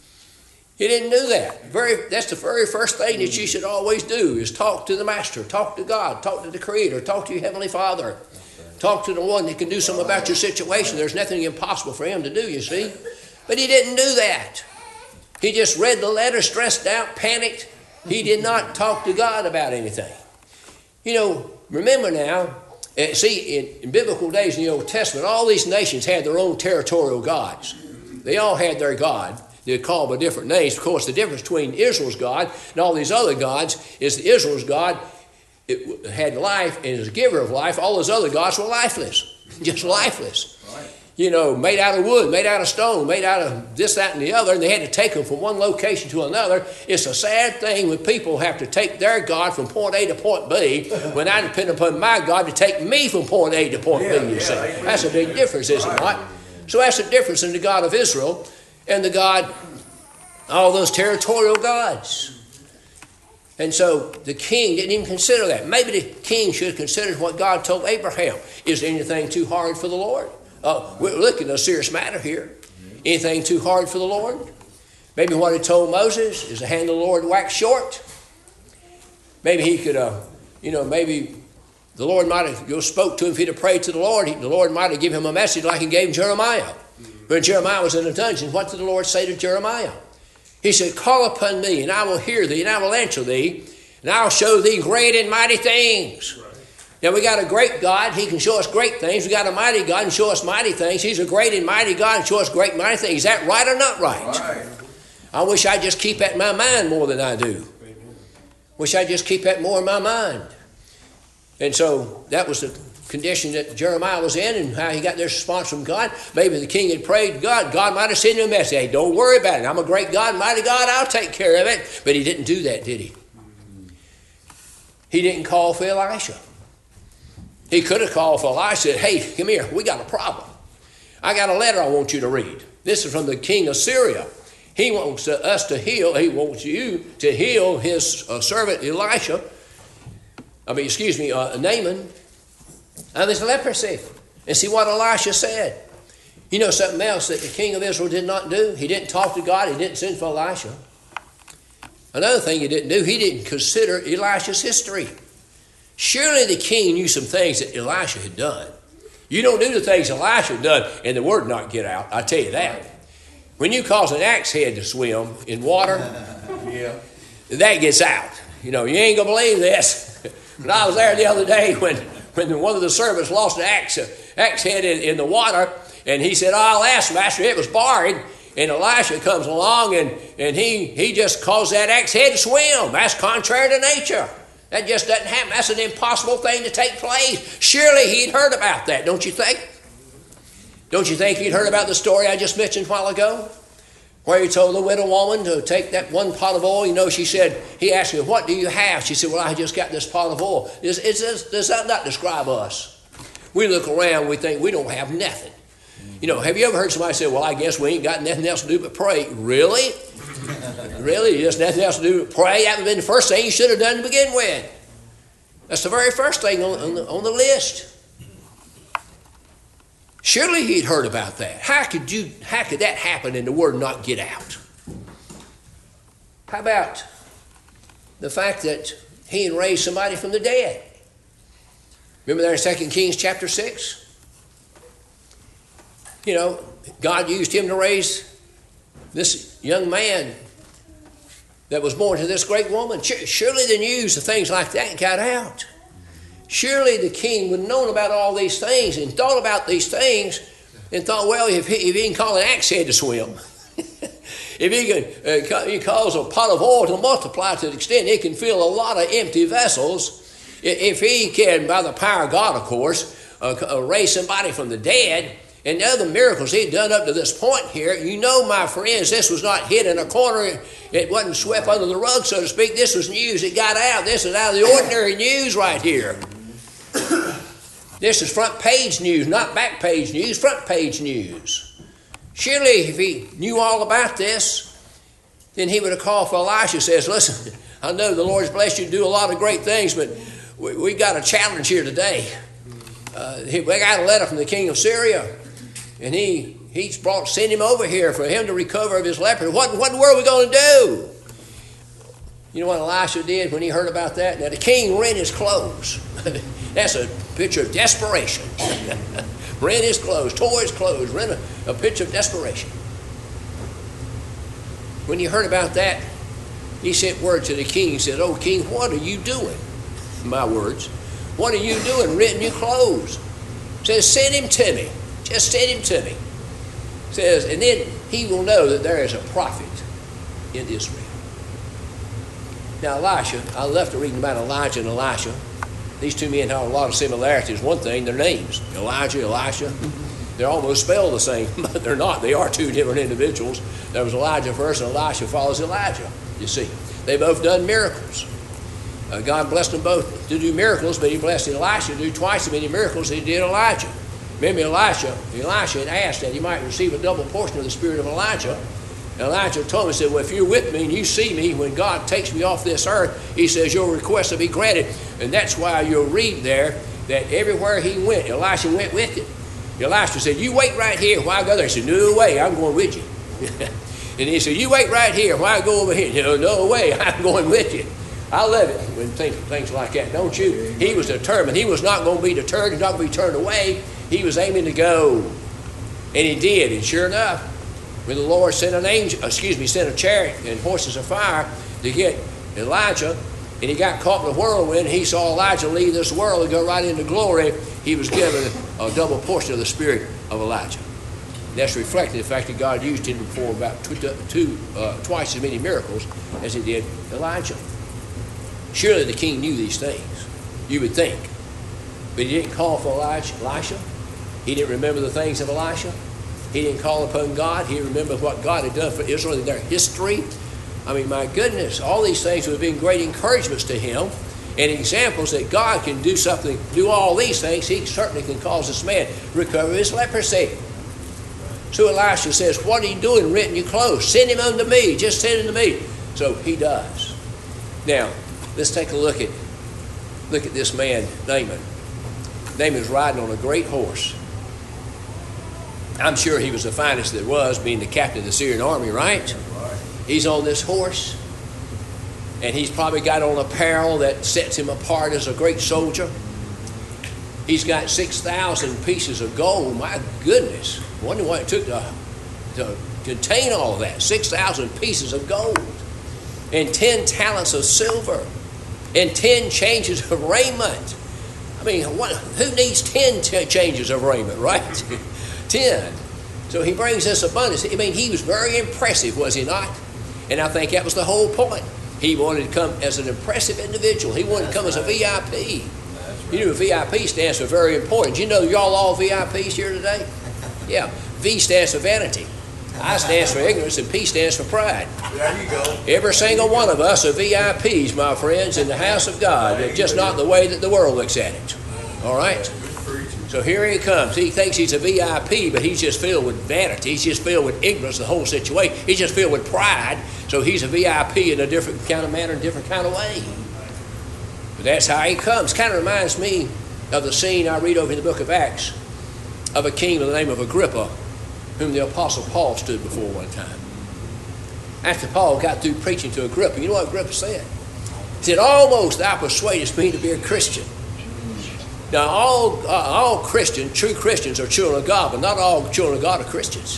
He didn't do that. Very, that's the very first thing that you should always do is talk to the Master, talk to God, talk to the Creator, talk to your Heavenly Father. Talk to the one that can do something about your situation. There's nothing impossible for him to do, you see. But he didn't do that. He just read the letter, stressed out, panicked. He did not talk to God about anything. You know, remember now, uh, see, in, in biblical days in the Old Testament, all these nations had their own territorial gods. They all had their God. They're called by different names. Of course, the difference between Israel's God and all these other gods is that Israel's God it had life and is a giver of life. All those other gods were lifeless, just lifeless. Right. You know, made out of wood, made out of stone, made out of this, that, and the other, and they had to take them from one location to another. It's a sad thing when people have to take their God from point A to point B when I depend upon my God to take me from point A to point yeah, B, you yeah, see. Amen. That's a big difference, isn't it? Right. So that's the difference in the God of Israel and the God, all those territorial gods. And so the king didn't even consider that. Maybe the king should have considered what God told Abraham. Is there anything too hard for the Lord? Uh, we're looking at a serious matter here. Anything too hard for the Lord? Maybe what he told Moses is the hand of the Lord wax short. Maybe he could, uh, you know, maybe the Lord might have go spoke to him if he'd have prayed to the Lord. He, the Lord might have given him a message like he gave Jeremiah. When Jeremiah was in a dungeon, what did the Lord say to Jeremiah? He said, call upon me, and I will hear thee, and I will answer thee, and I will show thee great and mighty things. Right. Now, we got a great God. He can show us great things. We got a mighty God and show us mighty things. He's a great and mighty God and show us great and mighty things. Is that right or not right? Right. I wish I'd just keep that in my mind more than I do. Wish I'd just keep that more in my mind. And so that was the condition that Jeremiah was in and how he got this response from God. Maybe the king had prayed to God. God might have sent him a message. Hey, don't worry about it. I'm a great God, mighty God. I'll take care of it. But he didn't do that, did he? He didn't call for Elisha. He could have called for Elisha and said, hey, come here. We got a problem. I got a letter I want you to read. This is from the king of Syria. He wants us to heal. He wants you to heal his uh, servant Elisha. I mean, excuse me, uh, Naaman. Of his leprosy. And see what Elisha said. You know something else that the king of Israel did not do? He didn't talk to God. He didn't send for Elisha. Another thing he didn't do, he didn't consider Elisha's history. Surely the king knew some things that Elisha had done. You don't do the things Elisha had done and the word not get out, I tell you that. When you cause an axe head to swim in water, yeah, that gets out. You know, you ain't going to believe this. But I was there the other day when, when one of the servants lost an axe, axe head in, in the water, and he said, I'll ask master, it was barred. And Elisha comes along and, and he, he just caused that axe head to swim. That's contrary to nature. That just doesn't happen. That's an impossible thing to take place. Surely he'd heard about that, don't you think? Don't you think he'd heard about the story I just mentioned a while ago? Where he told the widow woman to take that one pot of oil. You know, she said, he asked her, what do you have? She said, well, I just got this pot of oil. Is, is this, does that not describe us? We look around, we think we don't have nothing. You know, have you ever heard somebody say, well, I guess we ain't got nothing else to do but pray? Really? Really? Just nothing else to do but pray? That would have been the first thing you should have done to begin with. That's the very first thing on, on, the, on the list. Surely he'd heard about that. How could you? How could that happen and the word not get out? How about the fact that he had raised somebody from the dead? Remember there in Second Kings chapter six? You know, God used him to raise this young man that was born to this great woman. Surely the news of things like that got out. Surely the king would have known about all these things and thought about these things and thought, well, if he, if he can call an axe head to swim, if he can uh, he calls a pot of oil to multiply to the extent it can fill a lot of empty vessels, if he can, by the power of God, of course, uh, raise somebody from the dead, and the other miracles he'd done up to this point here, you know, my friends, this was not hid in a corner. It wasn't swept under the rug, so to speak. This was news that got out. This is out of the ordinary news right here. This is front page news, not back page news, front page news. Surely if he knew all about this, then he would have called for Elisha and says, listen, I know the Lord's blessed you to do a lot of great things, but we, we got a challenge here today. Uh, we got a letter from the king of Syria. And he he's brought sent him over here for him to recover of his leprosy. What, what in the world are we going to do? You know what Elisha did when he heard about that? Now the king rent his clothes. That's a picture of desperation. Rent his clothes, tore his clothes, rent a, a picture of desperation. When he heard about that, he sent word to the king. He said, oh, king, what are you doing? My words. What are you doing renting your clothes? He says, send him to me. Just send him to me. Says, and then he will know that there is a prophet in Israel. Now Elisha, I love to read about Elijah and Elisha. These two men have a lot of similarities. One thing, their names, Elijah, Elisha, they're almost spelled the same, but they're not. They are two different individuals. There was Elijah first, and Elisha follows Elijah, you see. They both done miracles. Uh, God blessed them both to do miracles, but he blessed Elisha to do twice as many miracles as he did Elijah. Remember Elisha, Elisha had asked that he might receive a double portion of the spirit of Elijah. Elijah told him, he said, well, if you're with me and you see me when God takes me off this earth, he says, your request will be granted. And that's why you'll read there that everywhere he went, Elisha went with him. Elisha said, you wait right here while I go there. He said, no way, I'm going with you. And he said, you wait right here while I go over here. No, no way, I'm going with you. I love it when things, things like that, don't you? He was determined. He was not going to be deterred. He's not going to be turned away. He was aiming to go. And he did. And sure enough, when the Lord sent an angel, excuse me, sent a chariot and horses of fire to get Elijah, and he got caught in the whirlwind, he saw Elijah leave this world and go right into glory, he was given a double portion of the spirit of Elijah. And that's reflecting the fact that God used him for about two, two, uh, twice as many miracles as he did Elijah. Surely the king knew these things, you would think. But he didn't call for Elijah. Elisha. He didn't remember the things of Elisha. He didn't call upon God. He remembered what God had done for Israel in their history. I mean, my goodness, all these things would have been great encouragements to him and examples that God can do something, do all these things. He certainly can cause this man to recover his leprosy. So Elisha says, what are you doing renting your clothes? Send him unto me. Just send him to me. So he does. Now, let's take a look at, look at this man, Naaman. Naaman was riding on a great horse. I'm sure he was the finest there was, being the captain of the Syrian army, right? He's on this horse. and he's probably got on apparel that sets him apart as a great soldier. He's got six thousand pieces of gold. My goodness. I wonder what it took to, to contain all of that. six thousand pieces of gold. And ten talents of silver. And ten changes of raiment. I mean, what, who needs ten t- changes of raiment, right? ten. So he brings this abundance. I mean, he was very impressive, was he not? And I think that was the whole point. He wanted to come as an impressive individual. He wanted to come as a V I P. You know, V I P stands for very important. You know y'all all V I Ps here today? Yeah. V stands for vanity. I stands for ignorance, and P stands for pride. There you go. Every single one of us are V I Ps, my friends, in the house of God. It's just not the way that the world looks at it. All right? So here he comes. He thinks he's a V I P, but he's just filled with vanity. He's just filled with ignorance of the whole situation. He's just filled with pride. So he's a V I P in a different kind of manner, a different kind of way. But that's how he comes. Kind of reminds me of the scene I read over in the book of Acts of a king by the name of Agrippa, whom the Apostle Paul stood before one time. After Paul got through preaching to Agrippa, you know what Agrippa said? He said, almost thou persuadest me to be a Christian. Now, all, uh, all Christians, true Christians, are children of God, but not all children of God are Christians.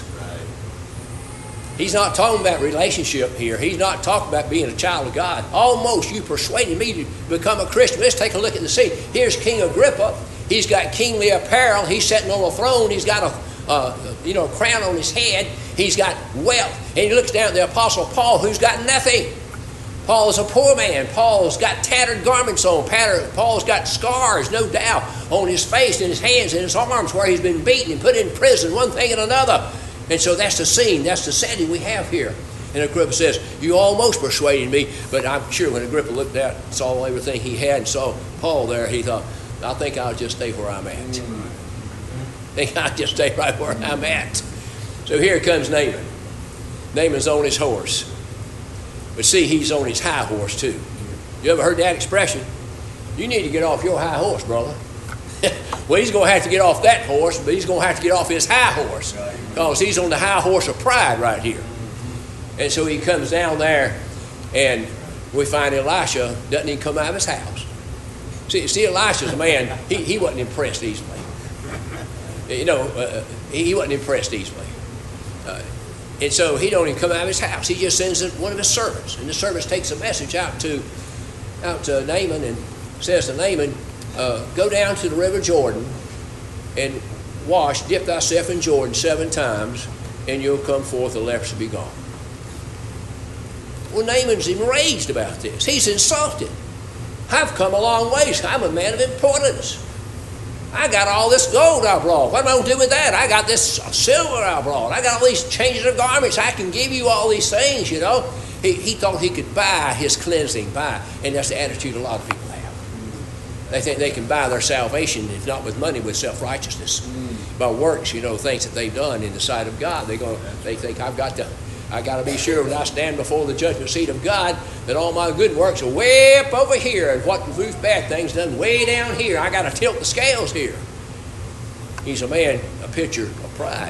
He's not talking about relationship here. He's not talking about being a child of God. Almost you persuaded me to become a Christian. Let's take a look at the scene. Here's King Agrippa. He's got kingly apparel. He's sitting on a throne. He's got a, uh, you know, a crown on his head. He's got wealth. And he looks down at the Apostle Paul, who's got nothing. Paul is a poor man. Paul's got tattered garments on. Paul's got scars, no doubt, on his face and his hands and his arms where he's been beaten and put in prison, one thing and another. And so that's the scene, that's the setting we have here. And Agrippa says, you almost persuaded me, but I'm sure when Agrippa looked out, saw everything he had, and saw Paul there, he thought, I think I'll just stay where I'm at. I think I'll just stay right where I'm at. So here comes Naaman. Naaman's on his horse. But see, he's on his high horse too. You ever heard that expression? You need to get off your high horse, brother. Well, he's going to have to get off that horse, but he's going to have to get off his high horse because he's on the high horse of pride right here. And so he comes down there, and we find Elisha doesn't even come out of his house. See, see Elisha's a man, he, he wasn't impressed easily. You know, uh, he, he wasn't impressed easily. Uh, and so he don't even come out of his house. He just sends one of his servants, and the servant takes a message out to, out to Naaman and says to Naaman, Uh, go down to the river Jordan and wash, dip thyself in Jordan seven times, and you'll come forth, the leprosy be gone. Well, Naaman's enraged about this. He's insulted. I've come a long ways. I'm a man of importance. I got all this gold I brought. What am I going to do with that? I got this silver I brought. I got all these changes of garments. I can give you all these things, you know. He, he thought he could buy his cleansing, buy, and that's the attitude a lot of people have. They think they can buy their salvation, if not with money, with self-righteousness. Mm. By works, you know, things that they've done in the sight of God. They go, they think, I've got to, I got to be sure when I stand before the judgment seat of God that all my good works are way up over here, and what Ruth bad things done way down here. I got to tilt the scales here. He's a man, a picture of pride.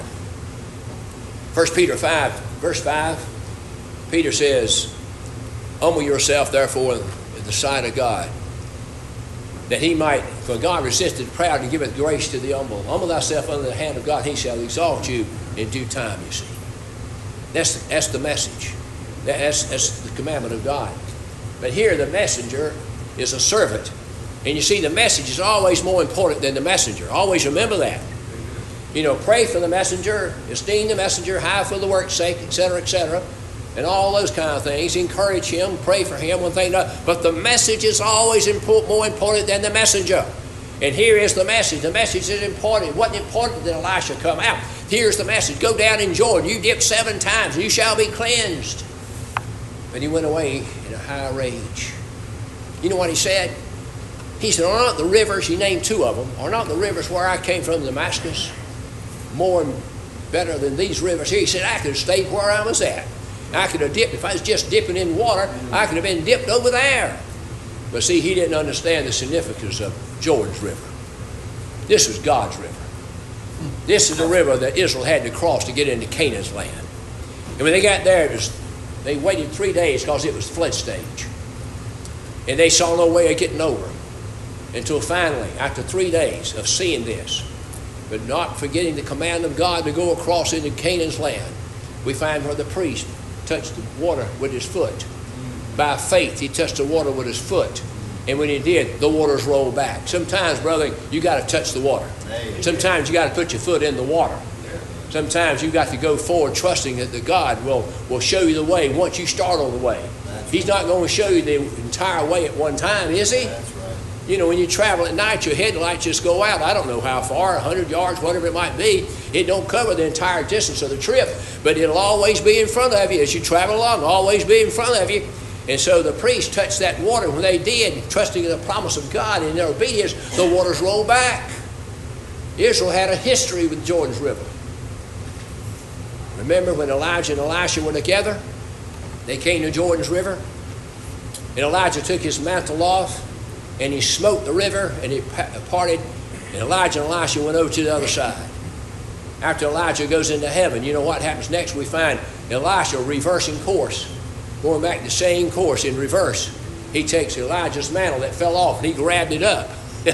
First Peter five, verse five, Peter says, humble yourself, therefore, in the sight of God, that he might, for God resisted the proud and giveth grace to the humble. Humble thyself under the hand of God, he shall exalt you in due time, you see. That's, that's the message. That's, that's the commandment of God. But here the messenger is a servant. And you see, the message is always more important than the messenger. Always remember that. You know, pray for the messenger, esteem the messenger, high for the work's sake, et cetera, et cetera. And all those kind of things. Encourage him, pray for him, one thing, another. But the message is always import, more important than the messenger. And here is the message. The message is important. It wasn't important that Elisha come out. Here's the message. Go down in Jordan. You dip seven times, and you shall be cleansed. But he went away in a high rage. You know what he said? He said, are not the rivers, he named two of them, are not the rivers where I came from, Damascus, more and better than these rivers here? He said, I could have stayed where I was at. I could have dipped, if I was just dipping in water, I could have been dipped over there. But see, he didn't understand the significance of Jordan's river. This was God's river. This is the river that Israel had to cross to get into Canaan's land. And when they got there, it was, they waited three days because it was flood stage. And they saw no way of getting over. Until finally, after three days of seeing this, but not forgetting the command of God to go across into Canaan's land, we find where the priest touched the water with his foot. By faith, he touched the water with his foot. And when he did, the waters rolled back. Sometimes, brother, you got to touch the water. Sometimes you got to put your foot in the water. Sometimes you got to go forward trusting that the God will, will show you the way once you start on the way. He's not going to show you the entire way at one time, is he? You know, when you travel at night, your headlights just go out. I don't know how far, a hundred yards, whatever it might be. It don't cover the entire distance of the trip, but it'll always be in front of you as you travel along, always be in front of you. And so the priests touched that water. When they did, trusting in the promise of God and in their obedience, the waters rolled back. Israel had a history with Jordan's River. Remember when Elijah and Elisha were together? They came to Jordan's River, and Elijah took his mantle off, and he smote the river, and it parted, and Elijah and Elisha went over to the other side. After Elijah goes into heaven, you know what happens next? We find Elisha reversing course, going back the same course in reverse. He takes Elijah's mantle that fell off, and he grabbed it up.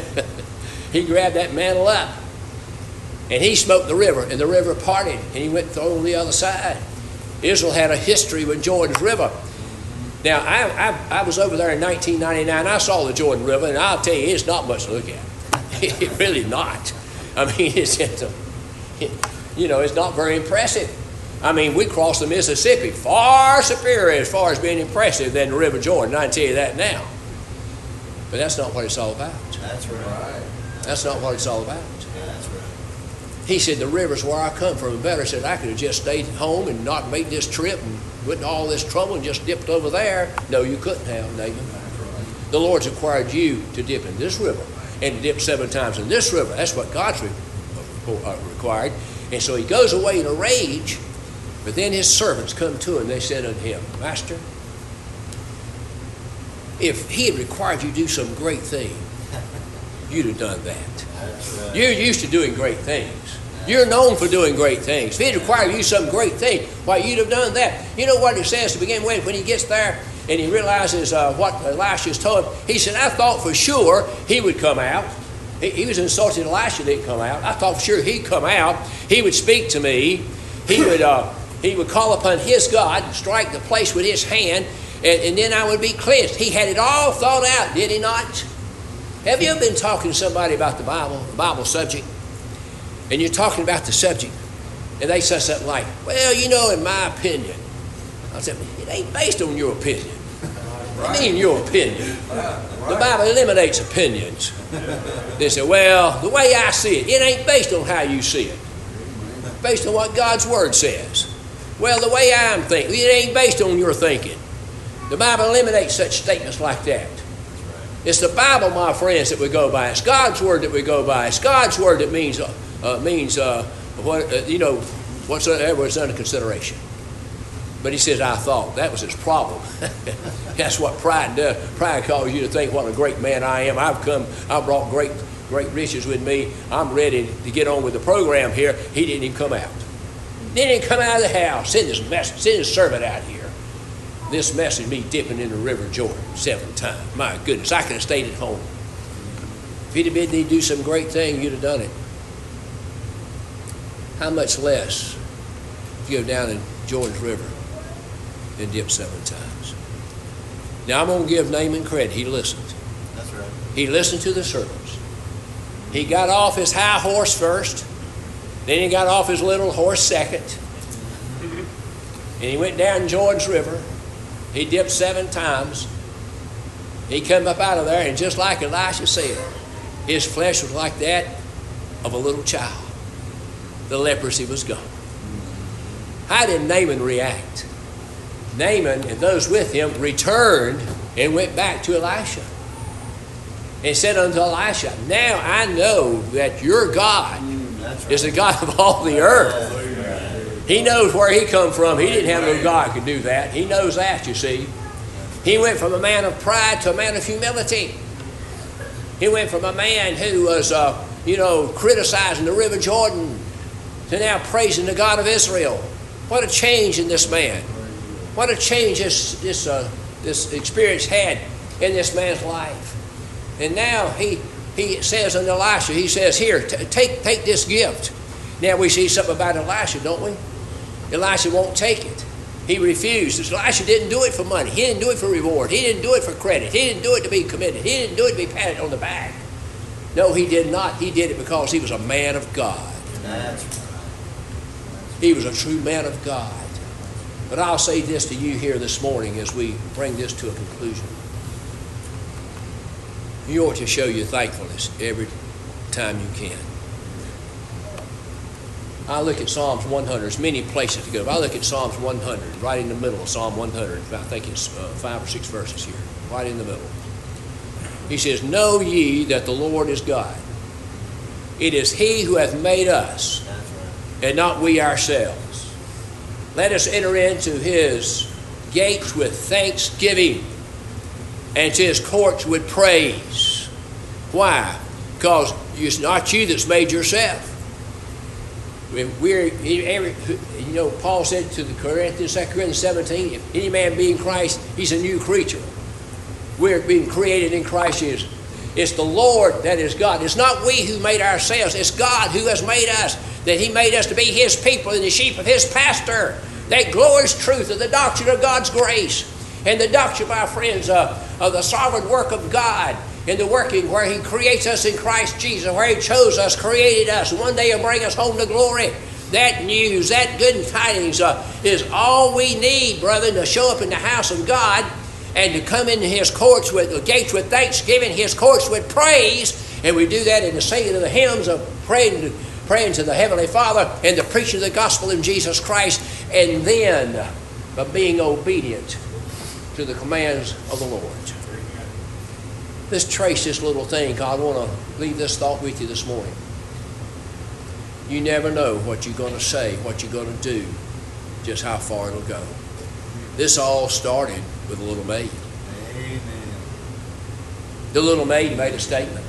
He grabbed that mantle up, and he smote the river, and the river parted, and he went on the other side. Israel had a history with Jordan's River. Now, I, I, I was over there in nineteen ninety-nine. I saw the Jordan River, and I'll tell you, it's not much to look at. It really not. I mean, it's just, a, it, you know, it's not very impressive. I mean, we crossed the Mississippi, far superior as far as being impressive than the River Jordan. I can tell you that now. But that's not what it's all about. That's right. That's not what it's all about. That's right. He said, the river's where I come from. And better said, I could have just stayed home and not made this trip and went all this trouble and just dipped over there. No, you couldn't have, Nathan. The Lord's required you to dip in this river and to dip seven times in this river. That's what God's re- uh, required. And so he goes away in a rage, but then his servants come to him. They said unto him, Master, if he had required you to do some great thing, you'd have done that. You're used to doing great things. You're known for doing great things. If he required you some great thing, why, you'd have done that. You know what it says to begin with? When he gets there and he realizes uh, what Elisha's told him, he said, I thought for sure he would come out. He, he was insulted Elisha didn't come out. I thought for sure he'd come out. He would speak to me. He would, uh, he would call upon his God, strike the place with his hand, and, and then I would be cleansed. He had it all thought out, did he not? Have you ever been talking to somebody about the Bible, the Bible subject? And you're talking about the subject, and they say something like, well, you know, in my opinion. I said, it ain't based on your opinion. I mean your opinion. The Bible eliminates opinions. They say, well, the way I see it, it ain't based on how you see it. It's based on what God's Word says. Well, the way I'm thinking, it ain't based on your thinking. The Bible eliminates such statements like that. It's the Bible, my friends, that we go by. It's God's Word that we go by. It's God's Word that means... Uh, Uh, means, uh, what uh, you know, whatsoever is under consideration. But he says, I thought. That was his problem. That's what pride does. Pride causes you to think what a great man I am. I've come, I've brought great, great riches with me. I'm ready to get on with the program here. He didn't even come out. Didn't even come out of the house. Send his message, send his servant out here. This message, me dipping in the River Jordan seven times. My goodness, I could have stayed at home. If he'd have bid thee do some great thing, you'd have done it. How much less if you go down in Jordan's River and dip seven times? Now, I'm going to give Naaman credit. He listened. That's right. He listened to the servants. He got off his high horse first. Then he got off his little horse second. And he went down Jordan's River. He dipped seven times. He come up out of there, and just like Elisha said, his flesh was like that of a little child. The leprosy was gone. How did Naaman react? Naaman and those with him returned and went back to Elisha and said unto Elisha, now I know that your God is the God of all the earth. He knows where he come from. He didn't have no God could do that. He knows that, you see. He went from a man of pride to a man of humility. He went from a man who was, uh, you know, criticizing the River Jordan to now praising the God of Israel. What a change in this man. What a change this, this, uh, this experience had in this man's life. And now he he says unto Elisha, he says, here, t- take take this gift. Now we see something about Elisha, don't we? Elisha won't take it. He refused. Elisha didn't do it for money. He didn't do it for reward. He didn't do it for credit. He didn't do it to be committed. He didn't do it to be patted on the back. No, he did not. He did it because he was a man of God. That's right. He was a true man of God. But I'll say this to you here this morning as we bring this to a conclusion. You ought to show your thankfulness every time you can. I look at Psalms one hundred. There's many places to go. If I look at Psalms one hundred, right in the middle of Psalm one hundred, I think it's uh, five or six verses here, right in the middle. He says, know ye that the Lord is God. It is he who hath made us, and not we ourselves. Let us enter into his gates with thanksgiving and to his courts with praise. Why? Because it's not you that's made yourself. We're, you know, Paul said to the Corinthians, Second Corinthians seventeen, if any man be in Christ, he's a new creature. We're being created in Christ Jesus. It's the Lord that is God. It's not we who made ourselves. It's God who has made us, that he made us to be his people and the sheep of his pasture. That glorious truth of the doctrine of God's grace and the doctrine, my friends, uh, of the sovereign work of God in the working where he creates us in Christ Jesus, where he chose us, created us, and one day he'll bring us home to glory. That news, that good tidings uh, is all we need, brethren, to show up in the house of God and to come into his courts with the gates with thanksgiving, his courts with praise. And we do that in the singing of the hymns of praying to, praying to the Heavenly Father and the preaching of the gospel in Jesus Christ, and then by being obedient to the commands of the Lord. Let's trace this little thing. I want to leave this thought with you this morning. You never know what you're going to say, what you're going to do, just how far it'll go. This all started with a little maid. Amen. The little maid made a statement.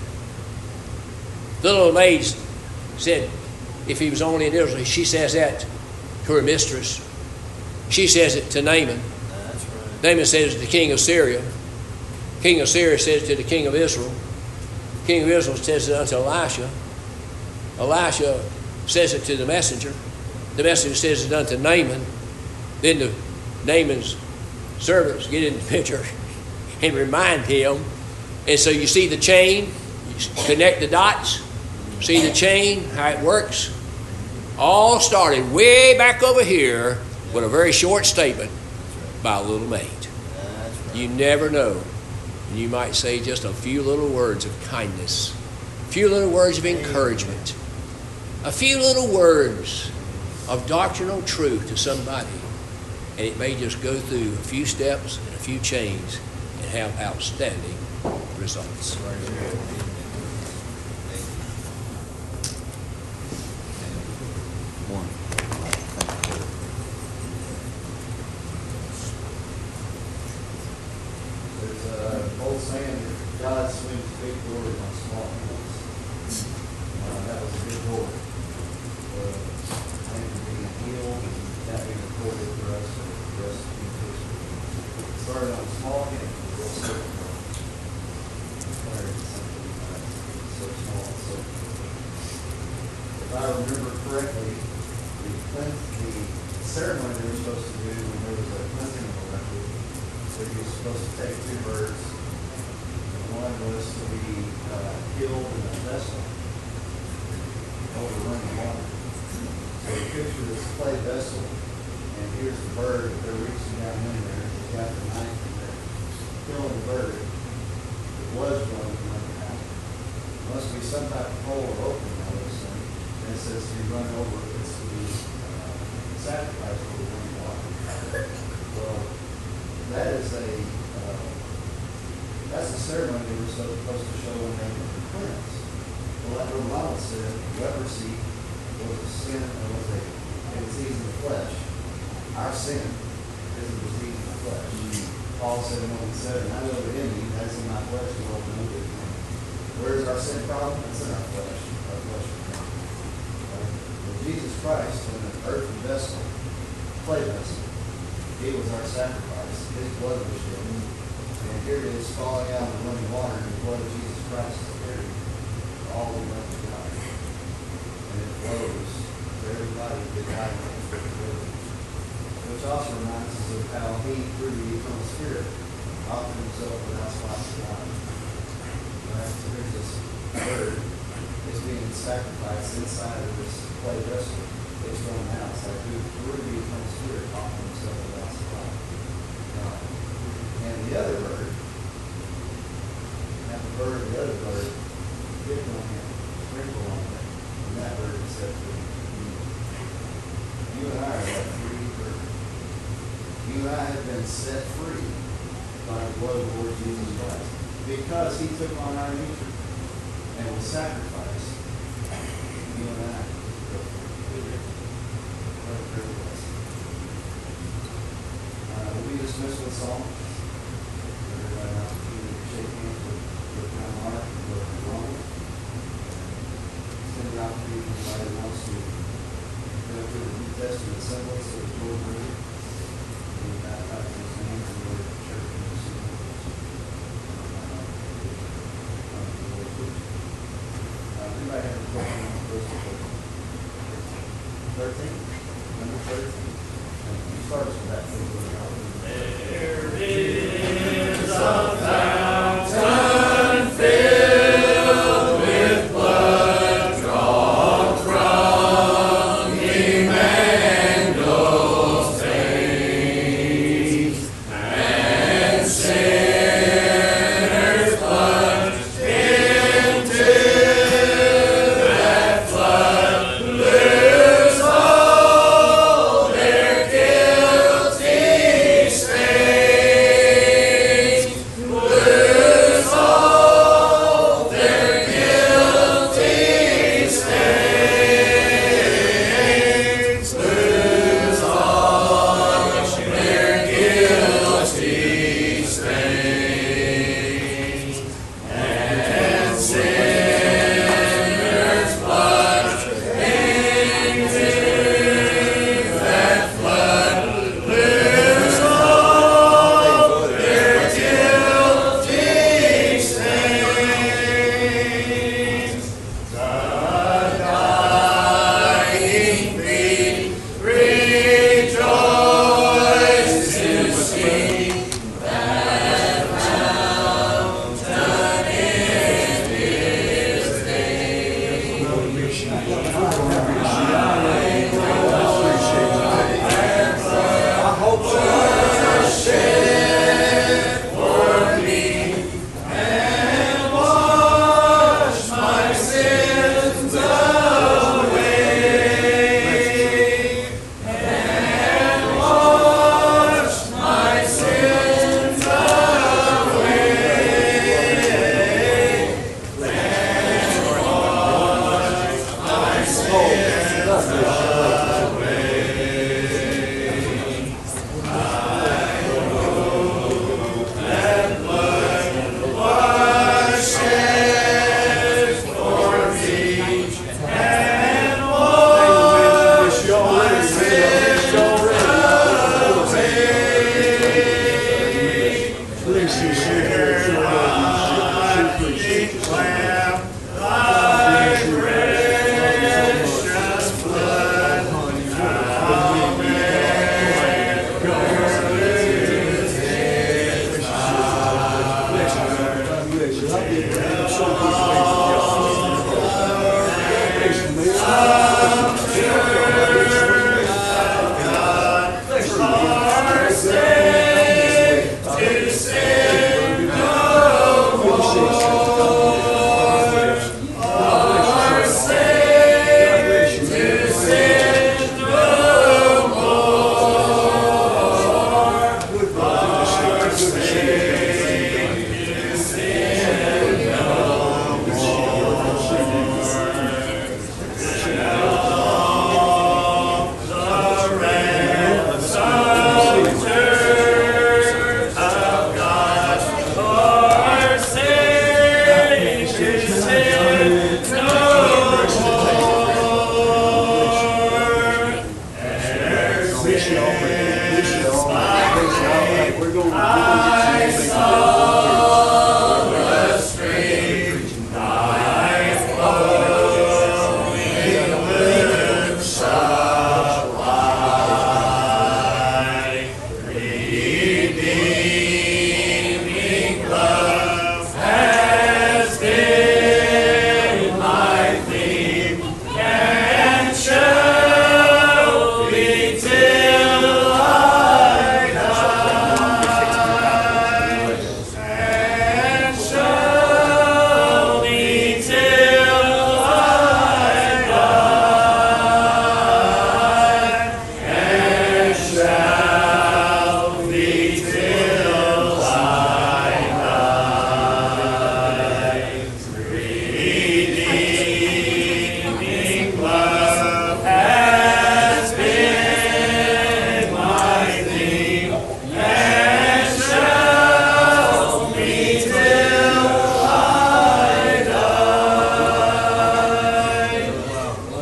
The little maid said, if he was only in Israel, she says that to her mistress. She says it to Naaman. That's right. Naaman says it to the king of Syria. King of Syria says it to the king of Israel. King of Israel says it unto Elisha. Elisha says it to the messenger. The messenger says it unto Naaman. Then the Naaman's servants get in the picture and remind him. And so you see the chain, you connect the dots, see the chain, how it works. All started way back over here with a very short statement by a little maid. You never know. And you might say just a few little words of kindness, a few little words of encouragement, a few little words of doctrinal truth to somebody, and it may just go through a few steps and a few chains and have outstanding results. There's an old saying that God swings big doors on small ones. Uh, that was a big door. Uh, man being healed and that being recorded for us for the rest of the history. It started on a small end, a real simple one. Started something uh, so small, so. If I remember correctly, the, cleanse- the ceremony they were supposed to do when there was a cleansing of a leper, so you were supposed to take two birds. One was to be uh, killed in a vessel over running water. So you picture this clay vessel, and here's the bird, they're reaching down in there, they've got the knife, and they're killing the bird. The blood's running running out. There must be some type of hole or opening on this thing, and it says to be run over, it's to be uh, sacrificed over running water. Well, that is a uh, that's a ceremony they were supposed to show when they were cleansed. Well, that little Bible said leprosy was a sin, or was a, a disease in the flesh. Our sin is a disease in the flesh. Mm-hmm. Paul said in Romans seven, I know the enemy that's in my flesh to work no good thing. Where is our sin problem? It's in our flesh. Our flesh is wrong. Right? Well, Jesus Christ, in an earthen vessel, clay vessel, he was our sacrifice. His blood was shed. And here it is, falling out of the running water, and the blood of Jesus Christ is carried for all who love God. And it flows for everybody that died for the Lord. Which also reminds us of how he, through the eternal Spirit, offered himself without spot to God. Right? So here's this bird is being sacrificed inside of this clay vessel. It's thrown out. It's like who, through the eternal Spirit, offered himself without spot to God. And the other bird, and the bird, the other bird, dipped on him, sprinkle on him, and that bird is set free. You and I are that free bird. You and I have been set free by the blood of the Lord Jesus Christ, because he took on our nature and was sacrificed. You and I go free. What a privilege. Uh, we'll be dismissed with song. Everybody an opportunity to shake hands with, with John Mark and with Ron. Send the opportunity to anybody who wants to go to the New Testament assemblies of the Lord River. We baptize in his name and Lord Church in the city. Anybody have a question on the first of thirteen? Number thirteen. You start us with that. There is a fountain filled with blood drawn from Emmanuel's veins, and sinners plunged into that flood lose all their guilty stains, lose all their guilty stains, lose all their guilty stains, and sinners plunged into that flood lose all their guilty stains. The dying thief rejoiced to see that fountain in his name. I hope so. Shed for me and wash my sins away, and wash my sins away, and wash my sins away. That blood was shed for me, and washed my sins away. Here I declare thy praise.